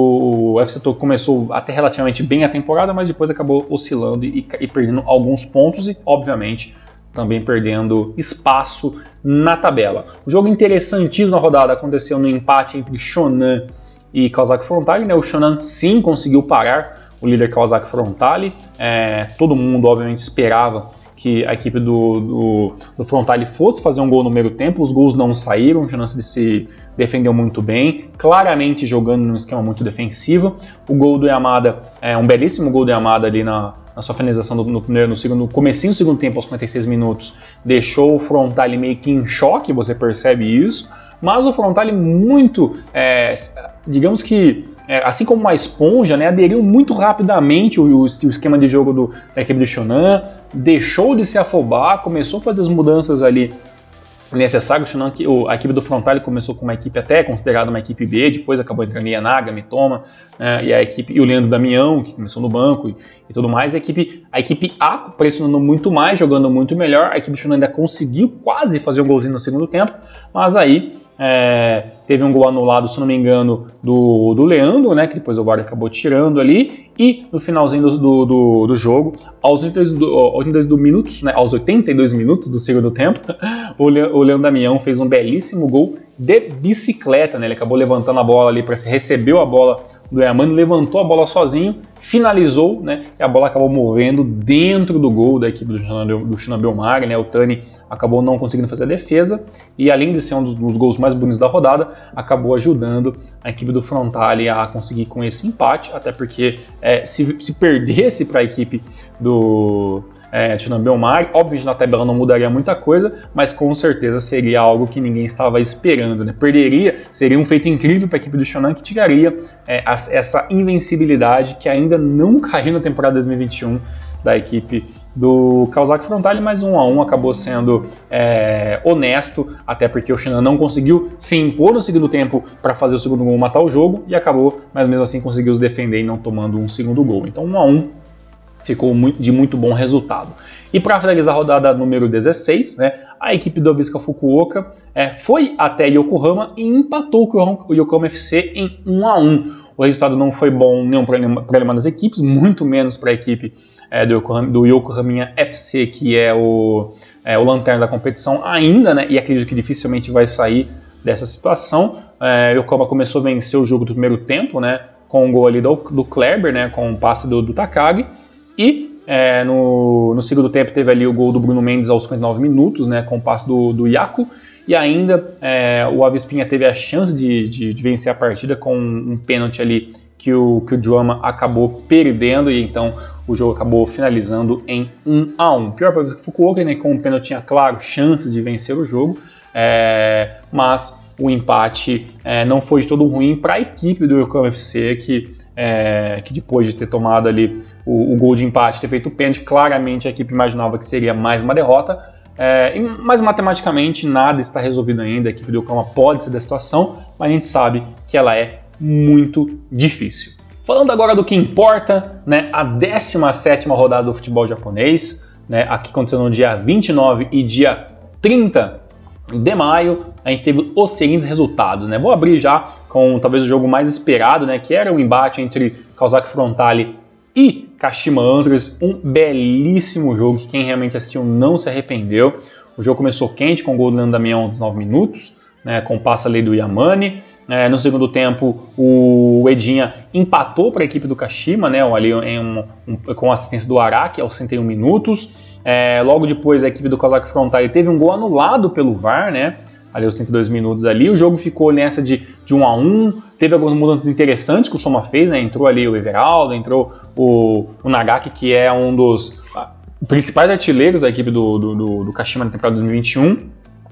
o F C Tokyo começou até relativamente bem a temporada, mas depois acabou oscilando e, e perdendo alguns pontos e, obviamente, também perdendo espaço na tabela. O jogo interessantíssimo na rodada aconteceu no empate entre Shonan e Kawasaki Frontale, né? O Shonan sim conseguiu parar o líder Kawasaki Frontale, é, todo mundo obviamente esperava que a equipe do, do, do Frontale fosse fazer um gol no meio tempo, os gols não saíram, o Shonan se defendeu muito bem, claramente jogando num esquema muito defensivo. O gol do Yamada, é um belíssimo gol do Yamada ali na, na sua finalização no, no, no, segundo, no comecinho do segundo tempo, aos cinquenta e seis minutos, deixou o Frontale meio que em choque, você percebe isso, mas o Frontale muito, é, digamos que, é, assim como uma esponja, né, aderiu muito rapidamente o, o, o esquema de jogo do, da equipe do Shonan, deixou de se afobar, começou a fazer as mudanças ali necessárias. O Shonan, a equipe do Frontale começou com uma equipe até considerada uma equipe B, depois acabou entrando em Yanaga, Mitoma, né, e a equipe, e o Leandro Damião, que começou no banco e, e tudo mais. A equipe, a equipe A pressionando muito mais, jogando muito melhor. A equipe Shonan ainda conseguiu quase fazer um golzinho no segundo tempo, mas aí É, teve um gol anulado, se não me engano, do, do Leandro, né, que depois o V A R acabou tirando ali, e no finalzinho do, do, do, do jogo, aos oitenta e dois, do, oitenta e dois do minutos, né, aos oitenta e dois minutos do segundo tempo, o, Le, o Leandro Damião fez um belíssimo gol de bicicleta, né, ele acabou levantando a bola ali, recebeu a bola do Yamane, levantou a bola sozinho, finalizou, né, e a bola acabou movendo dentro do gol da equipe do Shonan Bellmare, né, o Tani acabou não conseguindo fazer a defesa, e além de ser um dos, dos gols mais bonitos da rodada, acabou ajudando a equipe do Frontale a conseguir com esse empate, até porque é, se, se perdesse para a equipe do é, Shonan Bellmare, obviamente na tabela não mudaria muita coisa, mas com certeza seria algo que ninguém estava esperando, né? Perderia, seria um feito incrível para a equipe do Shonan, que tiraria é, a, essa invencibilidade que ainda não caiu na temporada dois mil e vinte e um da equipe do Kawasaki Frontale, mas um a um acabou sendo é, honesto, até porque o Shonan não conseguiu se impor no segundo tempo para fazer o segundo gol, matar o jogo, e acabou, mas mesmo assim conseguiu se defender e não tomando um segundo gol. Então um a um ficou muito, de muito bom resultado. E para finalizar a rodada número dezesseis, né, a equipe do Visca Fukuoka é, foi até Yokohama e empatou com o Yokohama F C em um a um. O resultado não foi bom nenhum para nenhuma das equipes, muito menos para a equipe é, do, Yokohama, do Yokohama F C, que é o, é o lanterna da competição ainda, né, e acredito que dificilmente vai sair dessa situação. É, o Yokohama começou a vencer o jogo do primeiro tempo, né, com um gol ali do, do Kleber, né, com o um passe do, do Takagi, e é, no, no segundo tempo teve ali o gol do Bruno Mendes aos cinquenta e nove minutos, né, com o passe do, do Yaku, e ainda é, o Avispinha teve a chance de, de, de vencer a partida com um, um pênalti ali que o, que o Joma acabou perdendo, e então o jogo acabou finalizando em um a um. Pior para o Fukuoka, né, com um pênalti tinha, claro, chances de vencer o jogo, é, mas o empate é, não foi de todo ruim para a equipe do Yokohama F C, que, é, que depois de ter tomado ali o, o gol de empate, ter feito o pênalti, claramente a equipe imaginava que seria mais uma derrota, é, mas matematicamente nada está resolvido ainda. A equipe do Yokohama pode ser da situação, mas a gente sabe que ela é muito difícil. Falando agora do que importa, né, a décima sétima rodada do futebol japonês, né, aqui aconteceu no dia vinte e nove e dia trinta de maio, a gente teve os seguintes resultados, né? Vou abrir já com talvez o jogo mais esperado, né, que era o embate entre Kawasaki Frontale e Kashima Antlers, um belíssimo jogo que quem realmente assistiu não se arrependeu. O jogo começou quente com o gol do Leandro Damião aos nove minutos, né, com o passe ali do Yamane. É, no segundo tempo, o Edinha empatou para a equipe do Kashima, né, ali em um, um, com assistência do Araki aos cento e um minutos. É, logo depois, a equipe do Kawasaki Frontale teve um gol anulado pelo V A R, né, ali aos trinta e dois minutos ali. O jogo ficou nessa de, de um a um, teve algumas mudanças interessantes que o Soma fez, né, entrou ali o Everaldo, entrou o, o Nagaki, que é um dos principais artilheiros da equipe do, do, do, do Kashima na temporada dois mil e vinte e um.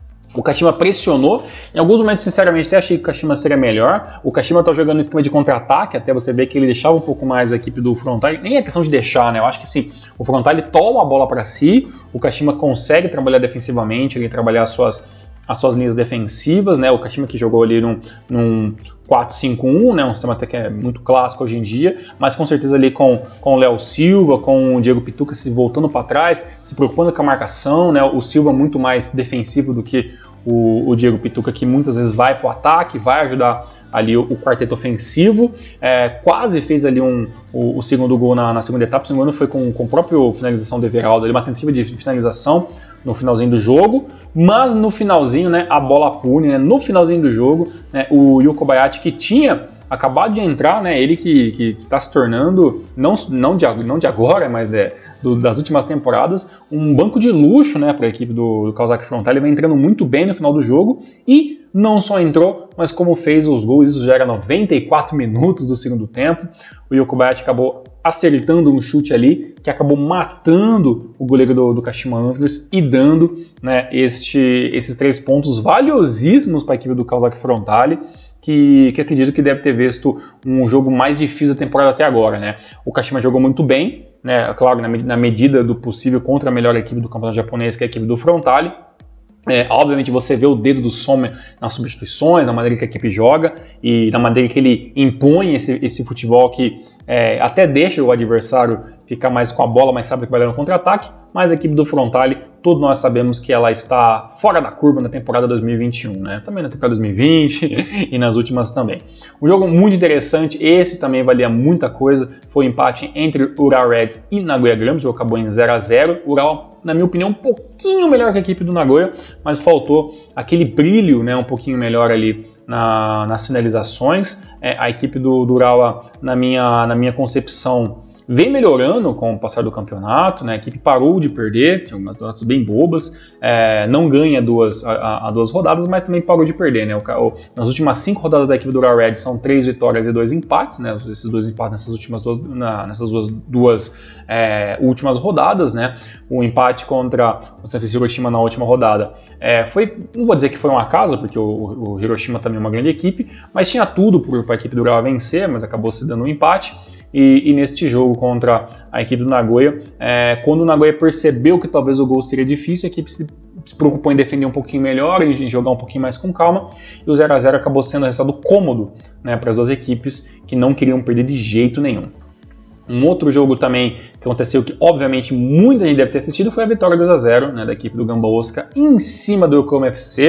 O Kashima pressionou, em alguns momentos sinceramente até achei que o Kashima seria melhor. O Kashima tá jogando no esquema de contra-ataque, até você ver que ele deixava um pouco mais a equipe do Frontale, nem é questão de deixar, né, eu acho que sim, o Frontale toma a bola para si, o Kashima consegue trabalhar defensivamente, ele trabalhar as suas, as suas linhas defensivas, né, o Kashima que jogou ali num, num quatro cinco um, né, um sistema até que é muito clássico hoje em dia, mas com certeza ali com, com o Léo Silva, com o Diego Pituca se voltando para trás, se preocupando com a marcação, né, o Silva muito mais defensivo do que o, o Diego Pituca, que muitas vezes vai para o ataque, vai ajudar ali o, o quarteto ofensivo, é, quase fez ali um, o, o segundo gol na, na segunda etapa. O segundo gol foi com, com a própria finalização do Everaldo, ali, uma tentativa de finalização no finalzinho do jogo, mas no finalzinho, né, a bola pune, né, no finalzinho do jogo, né, o Yu Kobayashi, que tinha acabado de entrar, né, ele que está se tornando, não, não, de, não de agora, mas de, do, das últimas temporadas, um banco de luxo, né, para a equipe do, do Kawasaki Frontale. Ele vai entrando muito bem no final do jogo e não só entrou, mas como fez os gols. Isso já era noventa e quatro minutos do segundo tempo. O Yu Kobayashi acabou acertando um chute ali que acabou matando o goleiro do, do Kashima Antlers e dando, né, este, esses três pontos valiosíssimos para a equipe do Kawasaki Frontale, que, que acredito que deve ter visto um jogo mais difícil da temporada até agora, né? O Kashima jogou muito bem, né, claro, na, na medida do possível contra a melhor equipe do campeonato japonês, que é a equipe do Frontale. É, obviamente você vê o dedo do Soma nas substituições, na maneira que a equipe joga e na maneira que ele impõe esse, esse futebol que é, até deixa o adversário ficar mais com a bola, mas sabe que vai dar no contra-ataque. Mas a equipe do Frontale, todos nós sabemos que ela está fora da curva na temporada dois mil e vinte e um, né? Também na temporada dois mil e vinte e nas últimas também. Um jogo muito interessante, esse também valia muita coisa, foi um empate entre Ural Reds e Nagoya Grampus, o jogo acabou em zero a zero. Ural, na minha opinião, um pouquinho melhor que a equipe do Nagoya, mas faltou aquele brilho, né, um pouquinho melhor ali na, nas finalizações. É, a equipe do, do Urawa, na minha, na minha concepção, vem melhorando com o passar do campeonato, né? A equipe parou de perder, tinha algumas notas bem bobas, é, não ganha duas, a, a duas rodadas, mas também parou de perder, né? O, o, nas últimas cinco rodadas da equipe do Ural Red são três vitórias e dois empates, né? Esses dois empates nessas últimas duas, na, nessas duas, duas é, últimas rodadas, né? O empate contra o C F C Hiroshima na última rodada é, foi, não vou dizer que foi um acaso, porque o, o Hiroshima também é uma grande equipe, mas tinha tudo para a equipe do Ural vencer, mas acabou se dando um empate. E, e neste jogo contra a equipe do Nagoya, é, quando o Nagoya percebeu que talvez o gol seria difícil, a equipe se, se preocupou em defender um pouquinho melhor, em, em jogar um pouquinho mais com calma, e o zero a zero acabou sendo um resultado cômodo, né, para as duas equipes que não queriam perder de jeito nenhum. Um outro jogo também que aconteceu, que obviamente muita gente deve ter assistido, foi a vitória dois a zero, né, da equipe do Gamba Osaka em cima do Yokohama F C.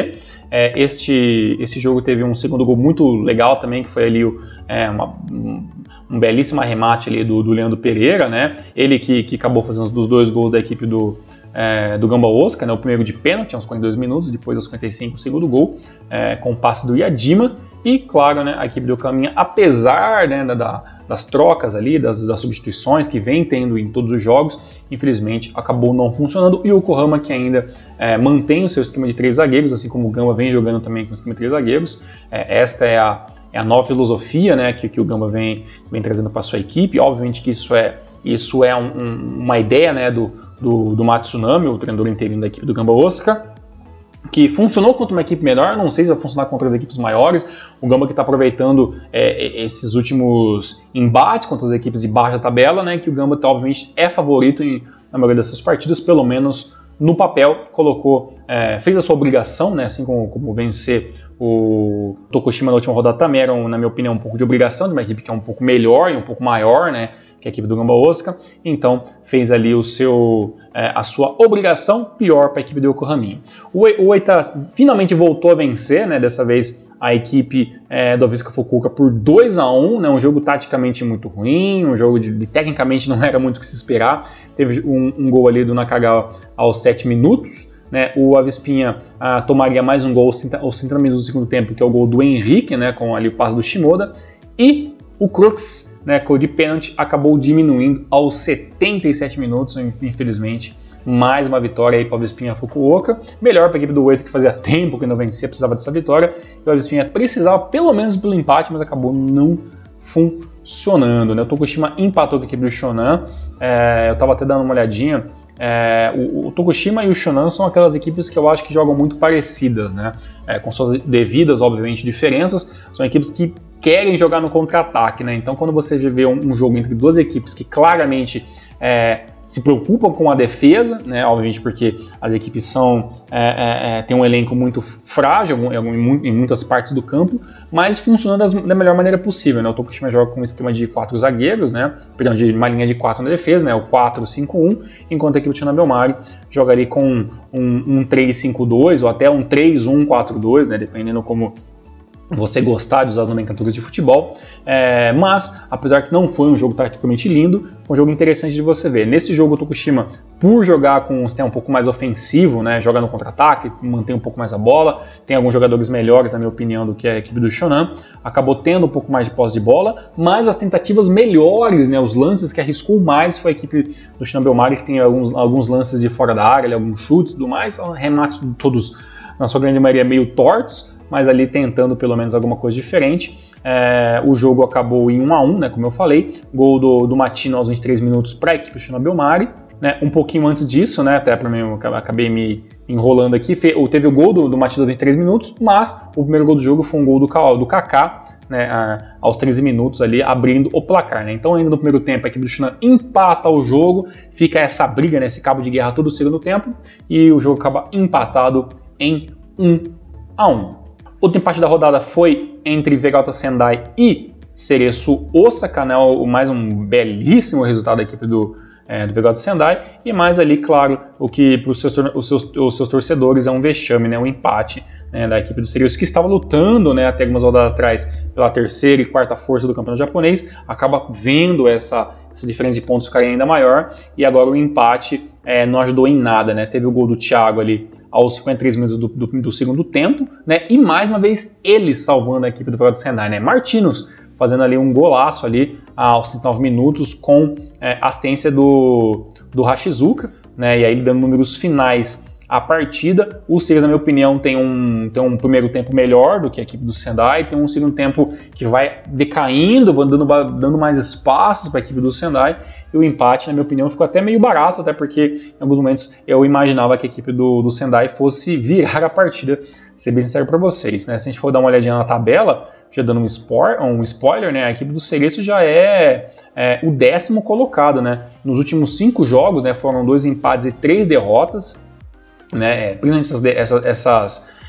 É, este, esse jogo teve um segundo gol muito legal também, que foi ali o, é, uma, um, um belíssimo arremate ali do, do Leandro Pereira, né? Ele que, que acabou fazendo os dois gols da equipe do, é, do Gamba Osaka, né? O primeiro de pênalti, aos quarenta e dois minutos, depois aos cinquenta e cinco, o segundo gol, é, com o passe do Yadima. E, claro, né, a equipe do Yokohama, apesar, né, da, das trocas ali, das, das substituições que vem tendo em todos os jogos, infelizmente acabou não funcionando. E o Yokohama, que ainda é, mantém o seu esquema de três zagueiros, assim como o Gamba vem jogando também com o esquema de três zagueiros. É, esta é a, é a nova filosofia, né, que, que o Gamba vem, vem trazendo para a sua equipe. Obviamente que isso é, isso é um, um, uma ideia, né, do, do, do Matsunami, o treinador interino da equipe do Gamba Osaka, que funcionou contra uma equipe menor, não sei se vai funcionar contra as equipes maiores. O Gamba que está aproveitando é, esses últimos embates contra as equipes de baixa tabela, né, que o Gamba obviamente é favorito em, na maioria dessas partidas, pelo menos no papel, colocou, é, fez a sua obrigação, né, assim como, como vencer o Tokushima na última rodada também era, na minha opinião, um pouco de obrigação de uma equipe que é um pouco melhor e um pouco maior, né, que a equipe do Gamba Osaka. Então fez ali o seu, é, a sua obrigação, pior para a equipe do Yokohama. O, o Eita finalmente voltou a vencer, né, dessa vez a equipe é, do Visca Fukuoka por dois a um, né, um jogo taticamente muito ruim, um jogo de, de tecnicamente não era muito o que se esperar. Teve um, um gol ali do Nakagawa aos sete minutos, né, o Avispinha ah, tomaria mais um gol aos trinta minutos do segundo tempo, que é o gol do Henrique, né, com ali o passe do Shimoda, e o Crux, né, de pênalti, acabou diminuindo aos setenta e sete minutos, infelizmente. Mais uma vitória aí para o Avispinha Fukuoka. Melhor para a equipe do Oita, que fazia tempo que não vencia, precisava dessa vitória. E o Avispinha precisava pelo menos pelo empate, mas acabou não funcionando, né? O Tokushima empatou com a equipe do Shonan. É, eu estava até dando uma olhadinha. É, o, o Tokushima e o Shonan são aquelas equipes que eu acho que jogam muito parecidas, né? É, com suas devidas, obviamente, diferenças. São equipes que querem jogar no contra-ataque, né? Então, quando você vê um, um jogo entre duas equipes que claramente é, se preocupam com a defesa, né? Obviamente porque as equipes são, é, é, têm um elenco muito frágil em, em muitas partes do campo, mas funcionando das, da melhor maneira possível, né? O Tokushima joga com um esquema de quatro zagueiros, né? Perdão, de uma linha de quatro na defesa, né? O quatro cinco um, enquanto a equipe do Shonan Bellmare joga ali com um, um três cinco dois ou até um três um quatro dois, né? Dependendo como você gostar de usar as nomenclaturas de futebol, é, mas apesar que não foi um jogo taticamente lindo, foi um jogo interessante de você ver. Nesse jogo o Tokushima, por jogar com um sistema um pouco mais ofensivo, né, joga no contra-ataque, mantém um pouco mais a bola, tem alguns jogadores melhores, na minha opinião, do que a equipe do Shonan, acabou tendo um pouco mais de posse de bola, mas as tentativas melhores, né, os lances que arriscou mais foi a equipe do Shonan Bellmare, que tem alguns, alguns lances de fora da área, alguns chutes e tudo mais, remates todos, na sua grande maioria, meio tortos, mas ali tentando pelo menos alguma coisa diferente. É, o jogo acabou em um a um, né, como eu falei, gol do, do Matino aos vinte e três minutos para a equipe do Shonan Bellmare, né, um pouquinho antes disso, né, até para mim eu acabei me enrolando aqui, teve o gol do, do Matino aos vinte e três minutos, mas o primeiro gol do jogo foi um gol do, do Kaká, né, aos treze minutos ali, abrindo o placar, né. Então ainda no primeiro tempo a equipe do Shonan empata o jogo, fica essa briga, né, esse cabo de guerra todo o segundo tempo, e o jogo acaba empatado em um a um. Outro empate da rodada foi entre Vegalta Sendai e Cereço Osaka, né? O, mais um belíssimo resultado da equipe do, é, do Vegalta Sendai, e mais ali, claro, o que para os seus, os seus, os seus torcedores é um vexame, né? Um empate, né, da equipe do Cereço, que estava lutando, né, até algumas rodadas atrás pela terceira e quarta força do campeonato japonês, acaba vendo essa, essa diferença de pontos ficar ainda maior, e agora o empate é, não ajudou em nada, né? Teve o gol do Thiago ali aos cinquenta e três minutos do, do, do segundo tempo, né? E mais uma vez ele salvando a equipe do Vegalta Sendai, né? Martinus fazendo ali um golaço ali aos trinta e nove minutos com é, assistência do, do Hashizuka, né? E aí ele dando números finais à partida. O Cereço, na minha opinião, tem um, tem um primeiro tempo melhor do que a equipe do Sendai, tem um segundo tempo que vai decaindo, dando, dando mais espaços para a equipe do Sendai, e o empate, na minha opinião, ficou até meio barato, até porque em alguns momentos eu imaginava que a equipe do, do Sendai fosse virar a partida, ser bem sincero para vocês, né? Se a gente for dar uma olhadinha na tabela, já dando um, spoiler, um spoiler, né? A equipe do Cereço já é, é o décimo colocado, né? Nos últimos cinco jogos, né, foram dois empates e três derrotas, né? Principalmente essas, essas, essas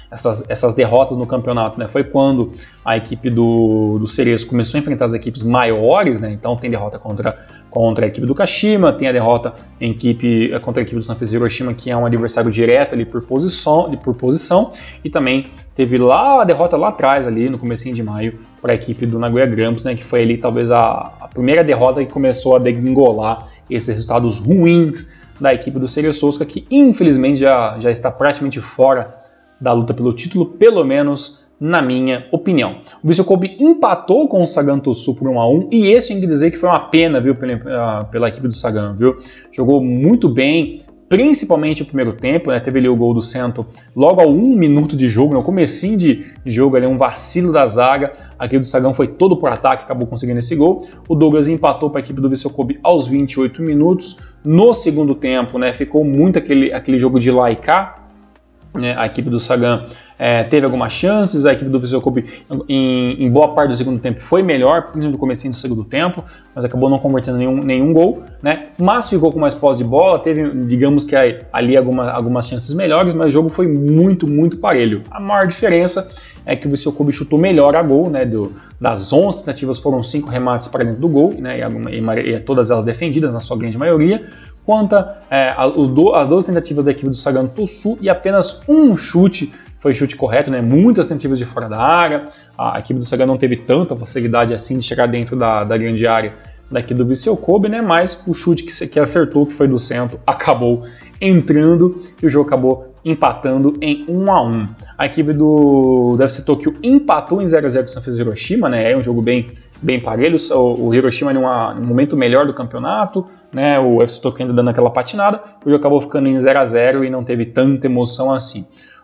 essas, essas derrotas no campeonato, né? Foi quando a equipe do, do Cerezo começou a enfrentar as equipes maiores, né? Então tem derrota contra, contra a equipe do Kashima, tem a derrota em equipe, contra a equipe do Sanfrecce Hiroshima, que é um adversário direto ali por posição, por posição, e também teve lá a derrota lá atrás, ali no comecinho de maio, para a equipe do Nagoya Grampus, né? Que foi ali talvez a, a primeira derrota que começou a degringolar esses resultados ruins da equipe do Cerezo, que infelizmente já, já está praticamente fora da luta pelo título, pelo menos na minha opinião. O Vissel Kobe empatou com o Sagan Tosu por um a um, e esse tem que dizer que foi uma pena, viu, pela, pela equipe do Sagan, viu? Jogou muito bem, principalmente o primeiro tempo, né? Teve ali o gol do Sento logo ao um minuto de jogo, no comecinho de jogo, ali, um vacilo da zaga, a equipe do Sagan foi todo por ataque, acabou conseguindo esse gol. O Douglas empatou para a equipe do Vissel Kobe aos vinte e oito minutos. No segundo tempo, né, ficou muito aquele, aquele jogo de lá e cá, né? A equipe do Sagan é, teve algumas chances, a equipe do Vissel Kobe em, em boa parte do segundo tempo foi melhor, principalmente no comecinho do segundo tempo, mas acabou não convertendo nenhum, nenhum gol, né? Mas ficou com mais posse de bola, teve, digamos que ali alguma, algumas chances melhores, mas o jogo foi muito, muito parelho. A maior diferença é que o Vissel Kobe chutou melhor a gol, né? Do, das onze tentativas foram cinco remates para dentro do gol, né? E, alguma, e, e todas elas defendidas, na sua grande maioria, quanto é, a, os do, as doze tentativas da equipe do Sagan Tosu e apenas um chute foi chute correto, né? Muitas tentativas de fora da área, a, a equipe do Sagan não teve tanta facilidade assim de chegar dentro da, da grande área daqui do Vissel Kobe, né? Mas o chute que, que acertou, que foi do Sento, acabou entrando e o jogo acabou empatando em um a um. A equipe do, do F C Tokyo empatou em zero a zero com o Sanfrecce Hiroshima, né? É um jogo bem, bem parelho. O, o Hiroshima em um momento melhor do campeonato, né? O F C Tokyo ainda dando aquela patinada, o jogo acabou ficando em zero a zero e não teve tanta emoção assim.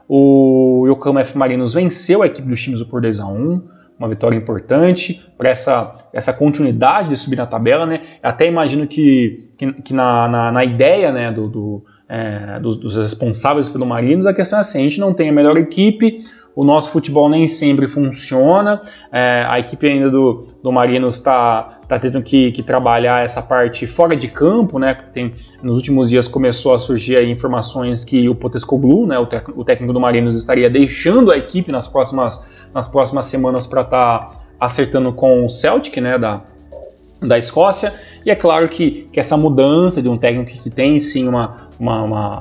O Yokohama F. Marinos venceu a equipe do Shimizu por dois a um, uma vitória importante para essa, essa continuidade de subir na tabela, né? Até imagino que, que, que na, na, na ideia, né, do, do, é, dos, dos responsáveis pelo Marinos, a questão é assim: a gente não tem a melhor equipe, o nosso futebol nem sempre funciona, é, a equipe ainda do, do Marinos está tá tendo que, que trabalhar essa parte fora de campo, né? Tem, nos últimos dias começou a surgir aí informações que o Postecoglou, né, o, tec, o técnico do Marinos, estaria deixando a equipe nas próximas, nas próximas semanas para estar tá acertando com o Celtic, né, da, da Escócia. E é claro que, que essa mudança de um técnico que tem sim uma, uma, uma,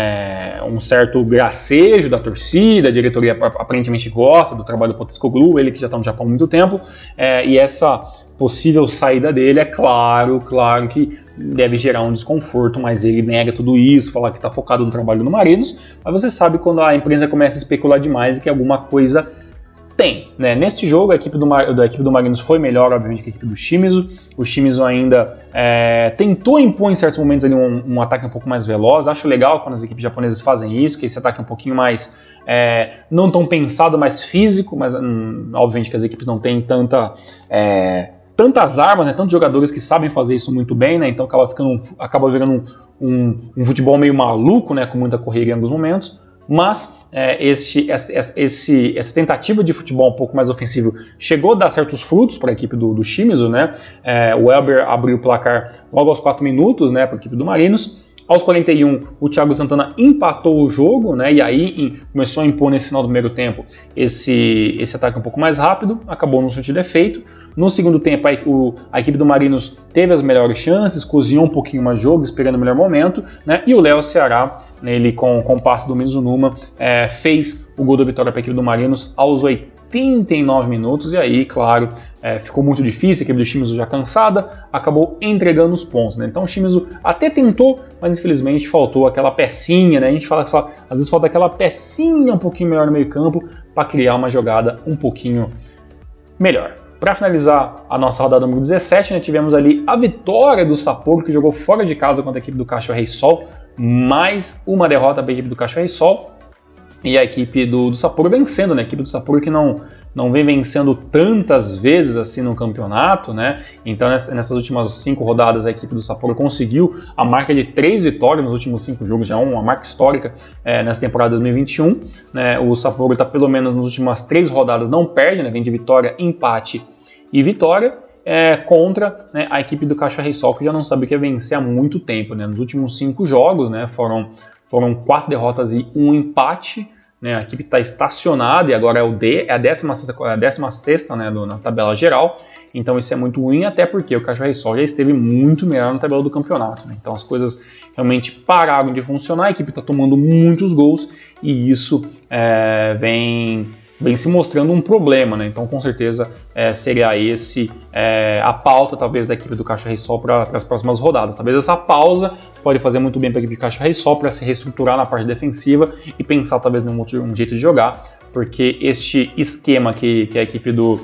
é, um certo gracejo da torcida, a diretoria aparentemente gosta do trabalho do Postecoglou, ele que já está no Japão há muito tempo, é, e essa possível saída dele, é claro, claro que deve gerar um desconforto, mas ele nega tudo isso, fala que está focado no trabalho do Marinos, mas você sabe quando a empresa começa a especular demais e que alguma coisa tem, né? Neste jogo a equipe do, a equipe do Marinos foi melhor, obviamente, que a equipe do Shimizu. O Shimizu ainda é, tentou impor em certos momentos ali um, um ataque um pouco mais veloz. Acho legal quando as equipes japonesas fazem isso, que esse ataque é um pouquinho mais, é, não tão pensado, mais físico, mas hum, obviamente que as equipes não têm tanta... É, tantas armas, né, tantos jogadores que sabem fazer isso muito bem, né, então acaba, ficando um, acaba virando um, um, um futebol meio maluco, né, com muita correria em alguns momentos, mas é, esse, esse, essa tentativa de futebol um pouco mais ofensivo chegou a dar certos frutos para a equipe do, do Shimizu, né, é, o Elber abriu o placar logo aos quatro minutos, né, para a equipe do Marinos. Aos quarenta e um, o Thiago Santana empatou o jogo, né, e aí em, começou a impor nesse final do primeiro tempo esse, esse ataque um pouco mais rápido, acabou no sentido efeito. No segundo tempo, a, o, a equipe do Marinos teve as melhores chances, cozinhou um pouquinho mais o jogo, esperando o melhor momento, né, e o Léo Ceará, né, ele com, com o passe do Mizunuma, é, fez o gol da vitória para a equipe do Marinos aos oitenta e nove minutos, e aí, claro, é, ficou muito difícil, a equipe do Shimizu já cansada, acabou entregando os pontos, né? Então o Shimizu até tentou, mas infelizmente faltou aquela pecinha, né? A gente fala que só, às vezes falta aquela pecinha um pouquinho melhor no meio campo para criar uma jogada um pouquinho melhor. Para finalizar a nossa rodada número dezessete, né, tivemos ali a vitória do Sapporo, que jogou fora de casa contra a equipe do Kashiwa Reysol, mais uma derrota para a equipe do Kashiwa Reysol. E a equipe do, do Sapporo vencendo, né? A equipe do Sapporo que não, não vem vencendo tantas vezes assim no campeonato, né? Então nessas últimas cinco rodadas a equipe do Sapporo conseguiu a marca de três vitórias nos últimos cinco jogos, já é uma marca histórica é, nessa temporada de dois mil e vinte e um. Né? O Sapporo está pelo menos nas últimas três rodadas, não perde, né? Vem de vitória, empate e vitória. É, contra, né, a equipe do Kashiwa Reysol, que já não sabe o que é vencer há muito tempo, né? Nos últimos cinco jogos, né, foram, foram quatro derrotas e um empate, né? A equipe está estacionada e agora é, o D, é a décima sexta, né, do, na tabela geral, então isso é muito ruim, até porque o Cachorro Rei Sol já esteve muito melhor na tabela do campeonato, né? Então as coisas realmente pararam de funcionar, a equipe está tomando muitos gols e isso é, vem... vem se mostrando um problema, né? Então com certeza é, seria esse é, a pauta talvez da equipe do Cachorro Rei Sol para as próximas rodadas. Talvez essa pausa pode fazer muito bem para a equipe do Cachorro Rei Sol para se reestruturar na parte defensiva e pensar talvez num outro um jeito de jogar, porque este esquema que, que a equipe do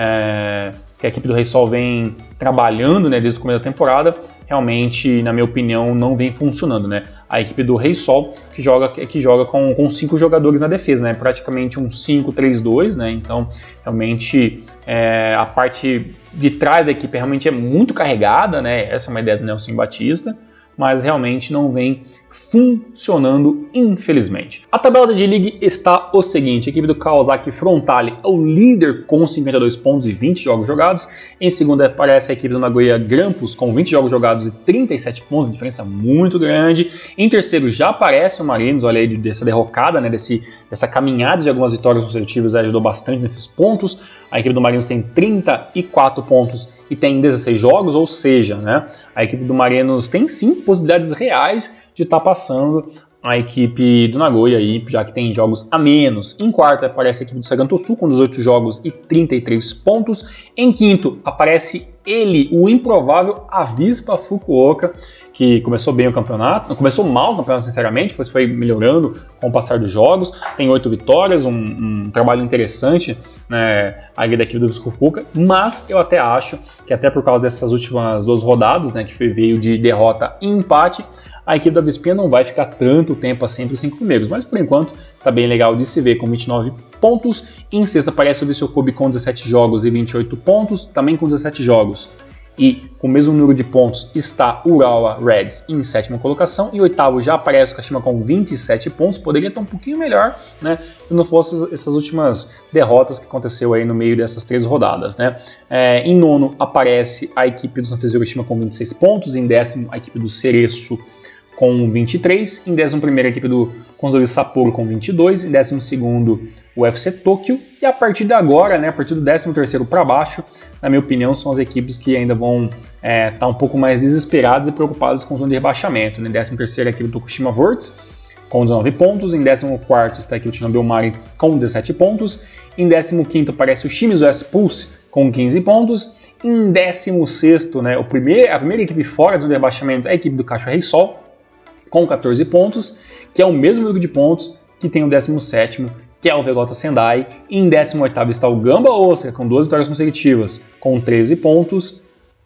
é, que a equipe do Rei Sol vem trabalhando, né, desde o começo da temporada, realmente, na minha opinião, não vem funcionando, né? A equipe do Rei Sol que joga, que joga com, com cinco jogadores na defesa, né? Praticamente um cinco três dois, né? Então, realmente, é, a parte de trás da equipe realmente é muito carregada, né? Essa é uma ideia do Nelson Batista, mas realmente não vem funcionando, infelizmente. A tabela da J-League está o seguinte: a equipe do Kawasaki Frontale é o líder com cinquenta e dois pontos e vinte jogos jogados. Em segundo aparece a equipe do Nagoya Grampus com vinte jogos jogados e trinta e sete pontos, diferença muito grande. Em terceiro já aparece o Marinos, olha aí dessa derrocada, né, desse, dessa caminhada de algumas vitórias consecutivas, ajudou bastante nesses pontos. A equipe do Marinos tem trinta e quatro pontos e tem dezesseis jogos, ou seja, né, a equipe do Marinos tem sim possibilidades reais de estar tá passando a equipe do Nagoya aí, já que tem jogos a menos. Em quarto aparece a equipe do Sagantosu com dezoito jogos e trinta e três pontos. Em quinto aparece ele, o improvável Avispa Fukuoka, que começou bem o campeonato, começou mal o campeonato sinceramente, depois foi melhorando com o passar dos jogos, tem oito vitórias, um, um trabalho interessante, né, ali da equipe do Fukuoka, mas eu até acho que até por causa dessas últimas duas rodadas, né, que veio de derrota e empate, a equipe da Avispinha não vai ficar tanto tempo assim entre os cinco primeiros, mas por enquanto tá bem legal de se ver com vinte e nove pontos. Em sexta aparece o Vissel Kobe com dezessete jogos e vinte e oito pontos, também com dezessete jogos. E com o mesmo número de pontos está o Urawa Reds em sétima colocação. Em oitavo já aparece o Kashima com vinte e sete pontos. Poderia estar um pouquinho melhor, né, se não fossem essas últimas derrotas que aconteceu aí no meio dessas três rodadas, né. É, em nono aparece a equipe do San Francisco Hiroshima com vinte e seis pontos. Em décimo a equipe do Cereço com vinte e três, em décimo primeiro a equipe do Konzori Sapporo com vinte e dois, em décimo segundo o U F C Tóquio, e a partir de agora, né, a partir do décimo terceiro para baixo, na minha opinião, são as equipes que ainda vão estar é, tá um pouco mais desesperadas e preocupadas com zona de rebaixamento. Em décimo terceiro a equipe do Tokushima Vorts com dezenove pontos, em décimo quarto está a equipe do Shinobio Mari com dezessete pontos, em décimo quinto aparece o Shimizu S-Pulse com quinze pontos, em décimo sexto, né, o primeiro, a primeira equipe fora do rebaixamento é a equipe do Cachorro Rei Sol, com quatorze pontos, que é o mesmo número de pontos que tem o décimo sétimo, que é o Vegota Sendai. Em décimo oitavo está o Gamba Osaka, com duas vitórias consecutivas, com treze pontos.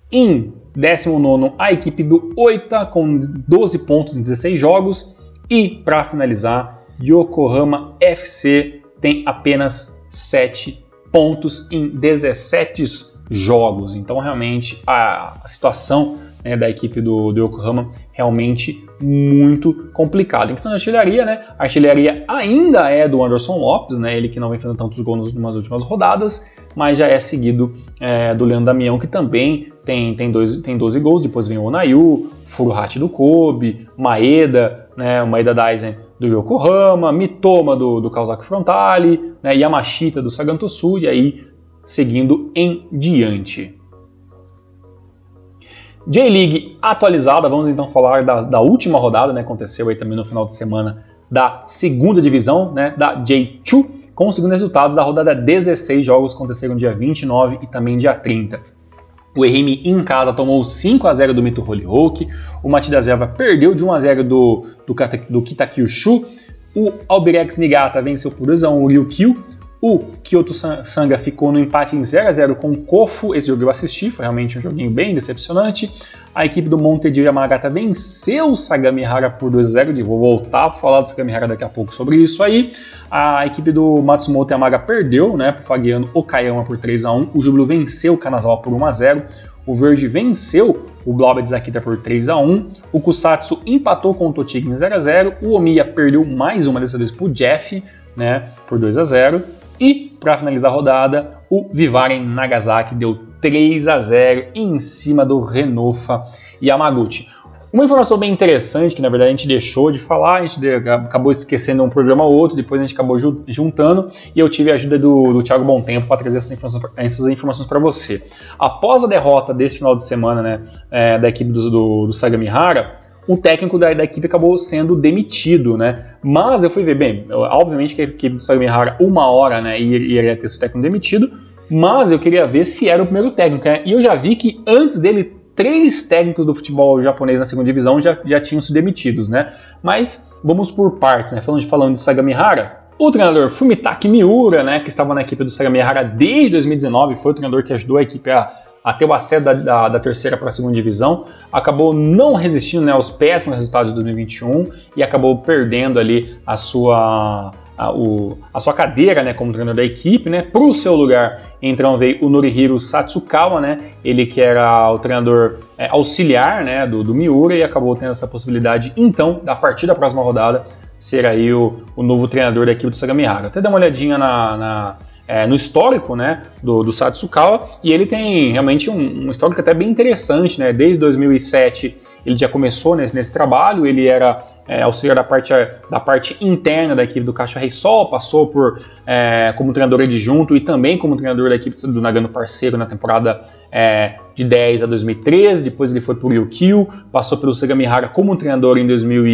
Em décimo nono, a equipe do Oita, com doze pontos em dezesseis jogos. E, para finalizar, Yokohama F C tem apenas sete pontos em dezessete jogos. Então, realmente, a, a situação, né, da equipe do, do Yokohama realmente muito complicada. Em questão de artilharia, né, a artilharia ainda é do Anderson Lopes, né, ele que não vem fazendo tantos gols nas últimas rodadas, mas já é seguido é, do Leandro Damião, que também tem, tem, dois, tem doze gols. Depois vem o Onayu, Furuhashi do Kobe, Maeda, né, o Maeda Daisen do Yokohama, Mitoma do, do Kawasaki Frontale, né, Yamashita do Sagantosu, e aí seguindo em diante. J-League atualizada, vamos então falar da, da última rodada, né, aconteceu aí também no final de semana da segunda divisão, né, da J dois, com os segundos resultados da rodada dezesseis jogos, aconteceram dia vinte e nove e também dia trinta. O Ehime em casa tomou cinco a zero do Mito Holyoke, o Matida Zelva perdeu de um a zero do, do, do Kitakyushu, o Albirex Niigata venceu por dois a um o Ryukyu, o Kyoto Sanga ficou no empate em zero a zero com o Kofu. Esse jogo eu assisti, foi realmente um joguinho bem decepcionante. A equipe do Montedio Yamagata venceu o Sagamihara por dois a zero, e vou voltar para falar do Sagamihara daqui a pouco sobre isso aí. A equipe do Matsumoto Yamaga perdeu, né, para o Fagiano Okayama por três a um. O Júbilo venceu o Kanazawa por um a zero. O Verde venceu o Blobed Zakita por três a um. O Kusatsu empatou com o Tochigi em zero a zero. O Omiya perdeu mais uma dessa vez para o Jeff, né, por dois a zero. E, para finalizar a rodada, o Vivaren Nagasaki deu três a zero em cima do Renofa Yamaguchi. Uma informação bem interessante, que na verdade a gente deixou de falar, a gente acabou esquecendo um programa ou outro, depois a gente acabou juntando, e eu tive a ajuda do, do Thiago Bom Tempo para trazer essas informações, essas informações para você. Após a derrota desse final de semana, né, é, da equipe do, do, do Sagamihara, o técnico da, da equipe acabou sendo demitido, né? Mas eu fui ver, bem, eu, obviamente que a equipe do Sagamihara, uma hora, né, iria ter seu técnico demitido, mas eu queria ver se era o primeiro técnico, né? E eu já vi que antes dele, três técnicos do futebol japonês na segunda divisão já, já tinham sido demitidos, né? Mas vamos por partes, né? Falando de, falando de Sagamihara, o treinador Fumitaki Miura, né, que estava na equipe do Sagamihara desde dois mil e dezenove, foi o treinador que ajudou a equipe a, a ter o acesso da, da, da terceira para a segunda divisão, acabou não resistindo, né, aos péssimos resultados de dois mil e vinte e um e acabou perdendo ali a sua, a, o, a sua cadeira, né, como treinador da equipe, né. Para o seu lugar, então veio o Norihiro Satsukawa, né, ele que era o treinador é, auxiliar, né, do, do Miura, e acabou tendo essa possibilidade, então, a partir da próxima rodada, ser aí o, o novo treinador da equipe do Sagamihara. Até dá uma olhadinha na, na, é, no histórico, né, do, do Satsukawa, e ele tem realmente um, um histórico até bem interessante, né? Desde dois mil e sete ele já começou nesse, nesse trabalho, ele era é, auxiliar da parte, da parte interna da equipe do Caixa Rei Sol, passou por é, como treinador adjunto e também como treinador da equipe do Nagano Parceiro na temporada é, de dez a dois mil e treze, depois ele foi por Ryukyu, passou pelo Sagamihara como treinador em dois mil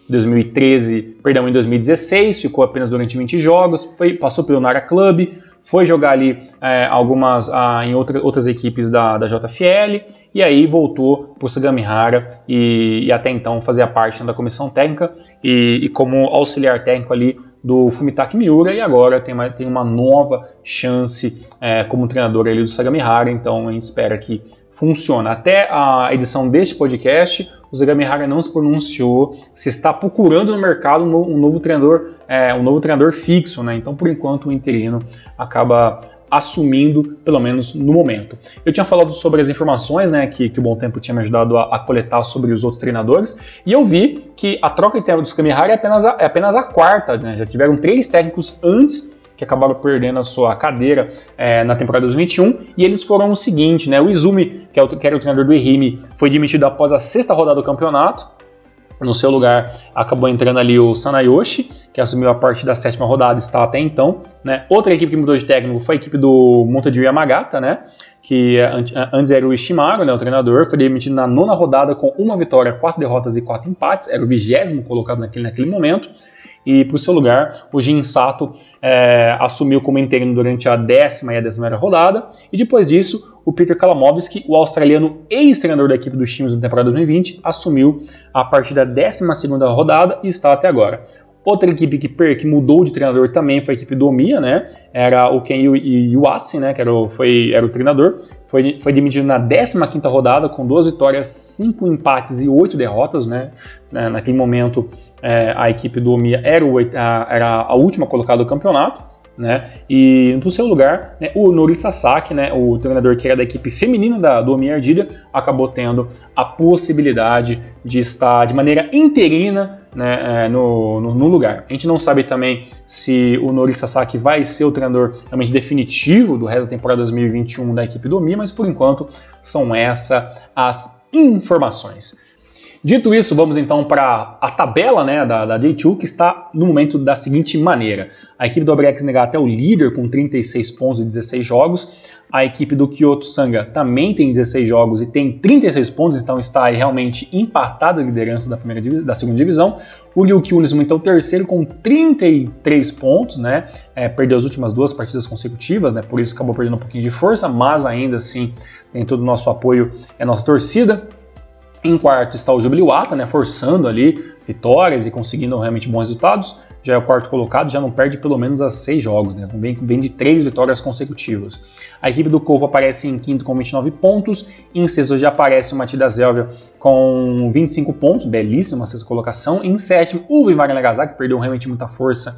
e treze, perdão, em dois mil e dezesseis, ficou apenas durante vinte jogos, foi, passou pelo Nara Club, foi jogar ali é, algumas ah, em outra, outras equipes da, da J F L, e aí voltou para o Sagamihara e, e até então fazia parte da comissão técnica e, e como auxiliar técnico ali do Fumitaki Miura, e agora tem uma, tem uma nova chance é, como treinador ali do Sagamihara, então a gente espera que funcione. Até a edição deste podcast, o Sagamihara não se pronunciou se está procurando no mercado um novo treinador, é, um novo treinador fixo, né? Então por enquanto o interino acaba assumindo, pelo menos no momento. Eu tinha falado sobre as informações, né, que, que o Bom Tempo tinha me ajudado a, a coletar sobre os outros treinadores, e eu vi que a troca interna do Sagamihara é apenas a, é apenas a quarta, né? Já tiveram três técnicos antes que acabaram perdendo a sua cadeira é, na temporada dois mil e vinte e um, e eles foram o seguinte, né? O Izumi, que, é o, que era o treinador do Ehime, foi demitido após a sexta rodada do campeonato. No seu lugar acabou entrando ali o Sanayoshi, que assumiu a partir da sétima rodada, está até então, né? Outra equipe que mudou de técnico foi a equipe do Montedio Yamagata, né? Que antes era o Ishimaru, né, o treinador, foi demitido na nona rodada com uma vitória, quatro derrotas e quatro empates, era o vigésimo colocado naquele, naquele momento. E para o seu lugar, o Jin Sato é, assumiu como interino durante a décima e a décima rodada, e depois disso, o Peter Kalamovski, o australiano ex-treinador da equipe dos times da temporada dois mil e vinte, assumiu a partir da décima segunda rodada e está até agora. Outra equipe que, que mudou de treinador também foi a equipe do Omiya, né? Era o Ken Iwase, né? Que era o, foi, era o treinador. Foi, foi demitido na décima quinta rodada com duas vitórias, cinco empates e oito derrotas, né? Naquele momento, é, a equipe do Omiya era, o, a, era a última colocada do campeonato. Né? E no seu lugar, né, o Nori Sasaki, né, o treinador que era da equipe feminina da, do Omiya Ardilha, acabou tendo a possibilidade de estar de maneira interina, né, no, no, no lugar. A gente não sabe também se o Nori Sasaki vai ser o treinador realmente definitivo do resto da temporada dois mil e vinte e um da equipe do Omiya, mas por enquanto são essas as informações. Dito isso, vamos então para a tabela, né, da, da J dois, que está no momento da seguinte maneira. A equipe do Abrx Negata é o líder com trinta e seis pontos e dezesseis jogos. A equipe do Kyoto Sanga também tem dezesseis jogos e tem trinta e seis pontos, então está aí realmente empatada a liderança da, primeira, da segunda divisão. O Ryukyu nesse momento é o terceiro com trinta e três pontos, né? É, perdeu as últimas duas partidas consecutivas, né? Por isso acabou perdendo um pouquinho de força, mas ainda assim tem todo o nosso apoio, é a nossa torcida. Em quarto está o Jubiluata, né, forçando ali vitórias e conseguindo realmente bons resultados. Já é o quarto colocado, já não perde pelo menos a seis jogos, né, vem, vem de três vitórias consecutivas. A equipe do Kovo aparece em quinto com vinte e nove pontos. Em sexto já aparece o Matida Zelvia com vinte e cinco pontos, belíssima sexta colocação. Em sétimo, o Vimari Nagasaki, perdeu realmente muita força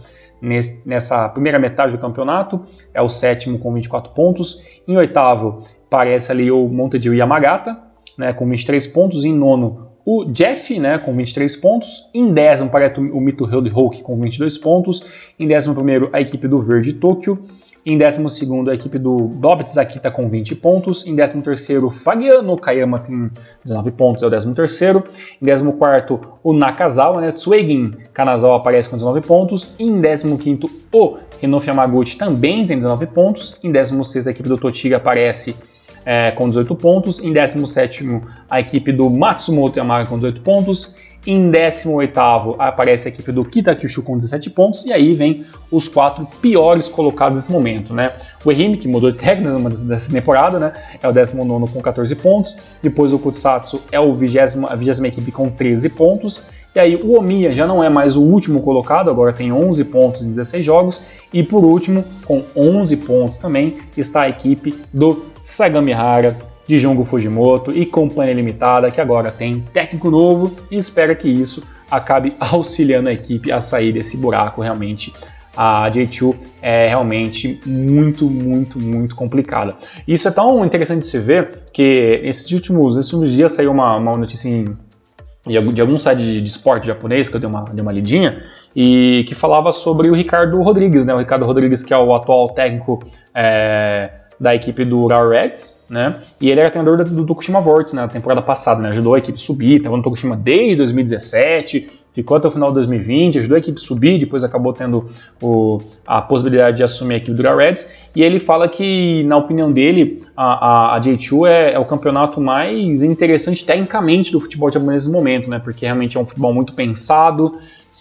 nessa primeira metade do campeonato, é o sétimo com vinte e quatro pontos. Em oitavo, aparece ali o Montedio Yamagata, né, com vinte e três pontos. Em nono, o Jeff, né, com vinte e três pontos. Em décimo, aparece o Mito Hulk com vinte e dois pontos. Em décimo primeiro, a equipe do Verde Tóquio. Em décimo segundo, a equipe do Dobitz Akita com vinte pontos. Em décimo terceiro, Fagiano Kayama tem dezenove pontos, é o décimo terceiro. Em décimo quarto, o Nakazawa, né? Tsuegin Kanazawa aparece com dezenove pontos. Em décimo quinto, o Hinofu Yamaguchi também tem dezenove pontos. Em décimo sexto, a equipe do Totiga aparece é, com dezoito pontos. Em décimo sétimo, a equipe do Matsumoto Yamaga com dezoito pontos. Em décimo oitavo aparece a equipe do Kitakyushu com dezessete pontos, e aí vem os quatro piores colocados nesse momento, né? O Ehime, que mudou de técnico dessa temporada, né? É o décimo nono com quatorze pontos, depois o Kutsatsu é o vigésimo, a vigésima equipe com treze pontos, e aí o Omiya já não é mais o último colocado, agora tem onze pontos em dezesseis jogos, e por último, com onze pontos também, está a equipe do Sagamihara, de Jungo Fujimoto e Companhia Limitada, que agora tem técnico novo e espera que isso acabe auxiliando a equipe a sair desse buraco. Realmente a J dois é realmente muito, muito, muito complicada. Isso é tão interessante de se ver que esses últimos, esses últimos dias saiu uma, uma notícia em, de algum site de, de esporte japonês, que eu dei uma, dei uma lidinha, e que falava sobre o Ricardo Rodrigues, né? O Ricardo Rodrigues, que é o atual técnico é, da equipe do Urawa Reds, né? E ele era treinador do Tokushima Vortex na temporada passada, né? Ajudou a equipe a subir, estava no Tokushima desde dois mil e dezessete, ficou até o final de dois mil e vinte, ajudou a equipe a subir, depois acabou tendo o, a possibilidade de assumir a equipe do Urawa Reds, e ele fala que, na opinião dele, a, a, a J dois é, é o campeonato mais interessante tecnicamente do futebol japonês nesse momento, né? Porque realmente é um futebol muito pensado,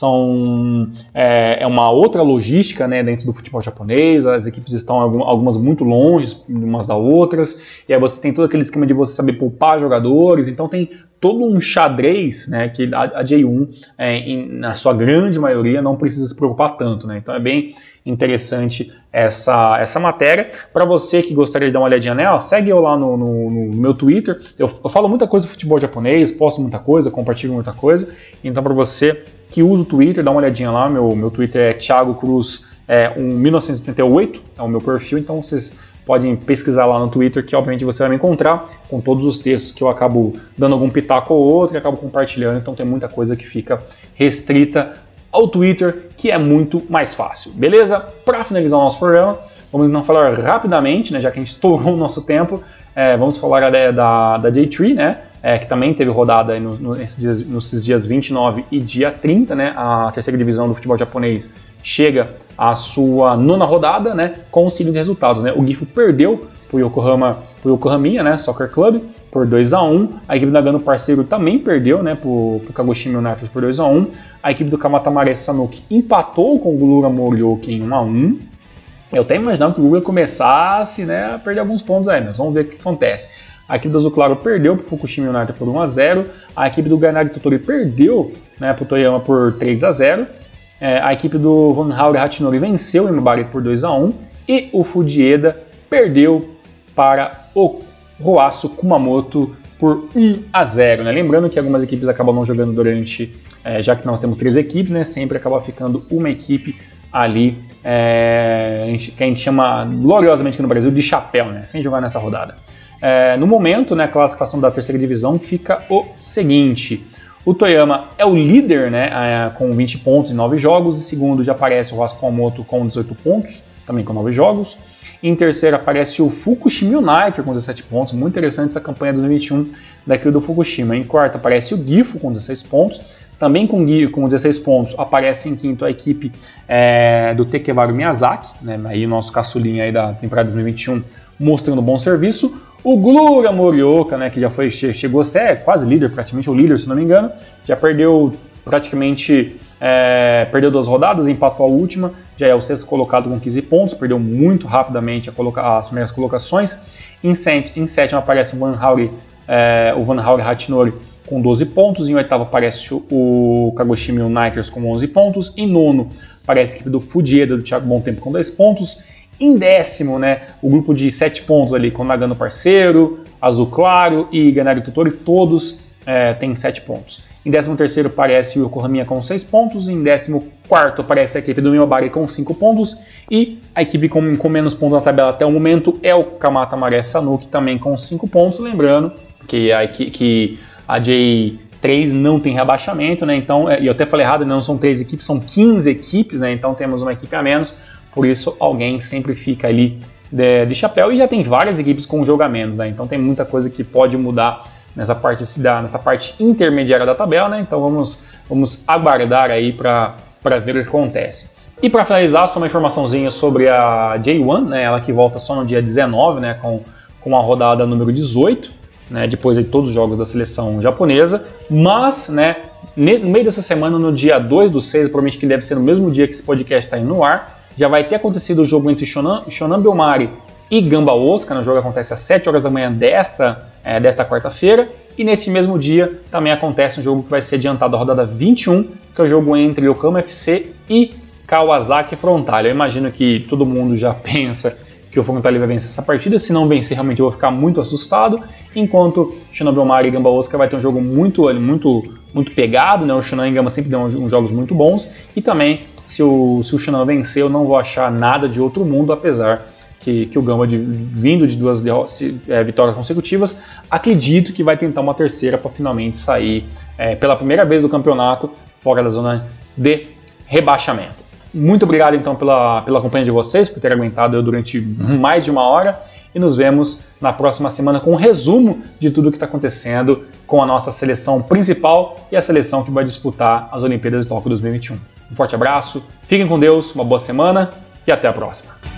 são, é, é uma outra logística, né, dentro do futebol japonês, as equipes estão algumas muito longe umas das outras, e aí você tem todo aquele esquema de você saber poupar jogadores, então tem todo um xadrez, né, que a, a J um, é, em, na sua grande maioria, não precisa se preocupar tanto, né, então é bem interessante essa, essa matéria. Para você que gostaria de dar uma olhadinha nela, segue eu lá no, no, no meu Twitter, eu, eu falo muita coisa do futebol japonês, posto muita coisa, compartilho muita coisa, então para você que usa o Twitter, dá uma olhadinha lá, meu, meu Twitter é Thiago Cruz é, um, mil novecentos e oitenta e oito, é o meu perfil, então vocês podem pesquisar lá no Twitter, que obviamente você vai me encontrar com todos os textos que eu acabo dando algum pitaco ou outro, e acabo compartilhando, então tem muita coisa que fica restrita ao Twitter, que é muito mais fácil, beleza? Para finalizar o nosso programa, vamos então falar rapidamente, né, já que a gente estourou o nosso tempo, é, vamos falar da, da, da J três, né? É, que também teve rodada aí no, no, nesses, dias, nesses dias vinte e nove e dia trinta, né? A terceira divisão do futebol japonês chega à sua nona rodada, né? Com os seguintes resultados, né? O Gifu perdeu para o Yokohama, pro Yokohamiya, né? Soccer Club, por dois a um. A equipe do Nagano Parceiro também perdeu, né? Para o Kagoshima United por dois a um. A equipe do Kamatamare Sanuki empatou com o Gurura Morioka em um a um. Eu até imaginava que o Gurura começasse, né, a perder alguns pontos aí, mas vamos ver o que acontece. A equipe do Azul Claro perdeu para o Fukushima United por um a zero. A equipe do Gainari Tottori perdeu, né, para o Toyama por três a zero. É, a equipe do Van Haure Hachinori venceu o Imabari por dois a um. E o Fujieda perdeu para o Roasu Kumamoto por um a zero. Né? Lembrando que algumas equipes acabam não jogando durante, é, já que nós temos três equipes, né, sempre acaba ficando uma equipe ali, é, que a gente chama gloriosamente aqui no Brasil de chapéu, né, sem jogar nessa rodada. É, no momento, né, a classificação da terceira divisão fica o seguinte: o Toyama é o líder, né, é, com vinte pontos em nove jogos. Em segundo já aparece o Roasu Kumamoto com dezoito pontos, também com nove jogos. Em terceiro aparece o Fukushima United com dezessete pontos, muito interessante essa campanha de dois mil e vinte e um daquele do Fukushima. Em quarto aparece o Gifu com dezesseis pontos, também com, com dezesseis pontos aparece em quinto a equipe é, do Takebaru Miyazaki, né, aí o nosso caçulinha aí da temporada de dois mil e vinte e um mostrando bom serviço. O Gurura Morioka, né, que já foi, chegou a ser quase líder, praticamente o líder, se não me engano, já perdeu praticamente, é, perdeu duas rodadas, empatou a última, já é o sexto colocado com quinze pontos, perdeu muito rapidamente a coloca as primeiras colocações. Em, set, em sétimo aparece o Van Haure, é, o Van Haure Hachinori com doze pontos, em oitavo aparece o Kagoshima United com onze pontos, em nono aparece a equipe do Fujieda do Thiago Bom Tempo com dois pontos, em décimo, né, o grupo de sete pontos ali com Nagano Parceiro, Azul Claro e Gainari Tottori, todos é, têm sete pontos. Em décimo terceiro aparece o Yokohamiya com seis pontos, em décimo quarto aparece a equipe do Imabari com cinco pontos e a equipe com, com menos pontos na tabela até o momento é o Kamatamare Sanuki também com cinco pontos, lembrando que a, que a J três não tem rebaixamento, né, então, e eu até falei errado, não são três equipes, são quinze equipes, né, então temos uma equipe a menos. por isso alguém sempre fica ali de, de chapéu, e já tem várias equipes com um jogo a menos, né? Então tem muita coisa que pode mudar nessa parte, nessa parte intermediária da tabela, né? Então vamos, vamos aguardar aí para ver o que acontece. E para finalizar, só uma informaçãozinha sobre a J um, né? Ela que volta só no dia dezenove, né? com, com a rodada número dezoito, né? Depois de todos os jogos da seleção japonesa, mas, né, no meio dessa semana, no dia dois do seis, provavelmente que deve ser no mesmo dia que esse podcast está indo no ar, já vai ter acontecido o jogo entre Shonan, Shonan Bellmare e Gamba Osaka. O jogo acontece às sete horas da manhã desta, é, desta quarta-feira, e nesse mesmo dia também acontece um jogo que vai ser adiantado à rodada vinte e um, que é o jogo entre Yokohama F C e Kawasaki Frontale. Eu imagino que todo mundo já pensa que o Frontale vai vencer essa partida. Se não vencer, realmente eu vou ficar muito assustado, enquanto Shonan Bellmare e Gamba Osaka vai ter um jogo muito, muito, muito pegado, né? O Shonan e Gamba sempre dão uns jogos muito bons, e também se o, se o Shonan vencer, eu não vou achar nada de outro mundo, apesar que, que o Gamba, de, vindo de duas é, vitórias consecutivas, acredito que vai tentar uma terceira para finalmente sair é, pela primeira vez do campeonato fora da zona de rebaixamento. Muito obrigado então pela, pela companhia de vocês, por ter aguentado eu durante mais de uma hora, e nos vemos na próxima semana com um resumo de tudo o que está acontecendo com a nossa seleção principal e a seleção que vai disputar as Olimpíadas de Tóquio dois mil e vinte e um. Um forte abraço, fiquem com Deus, uma boa semana e até a próxima.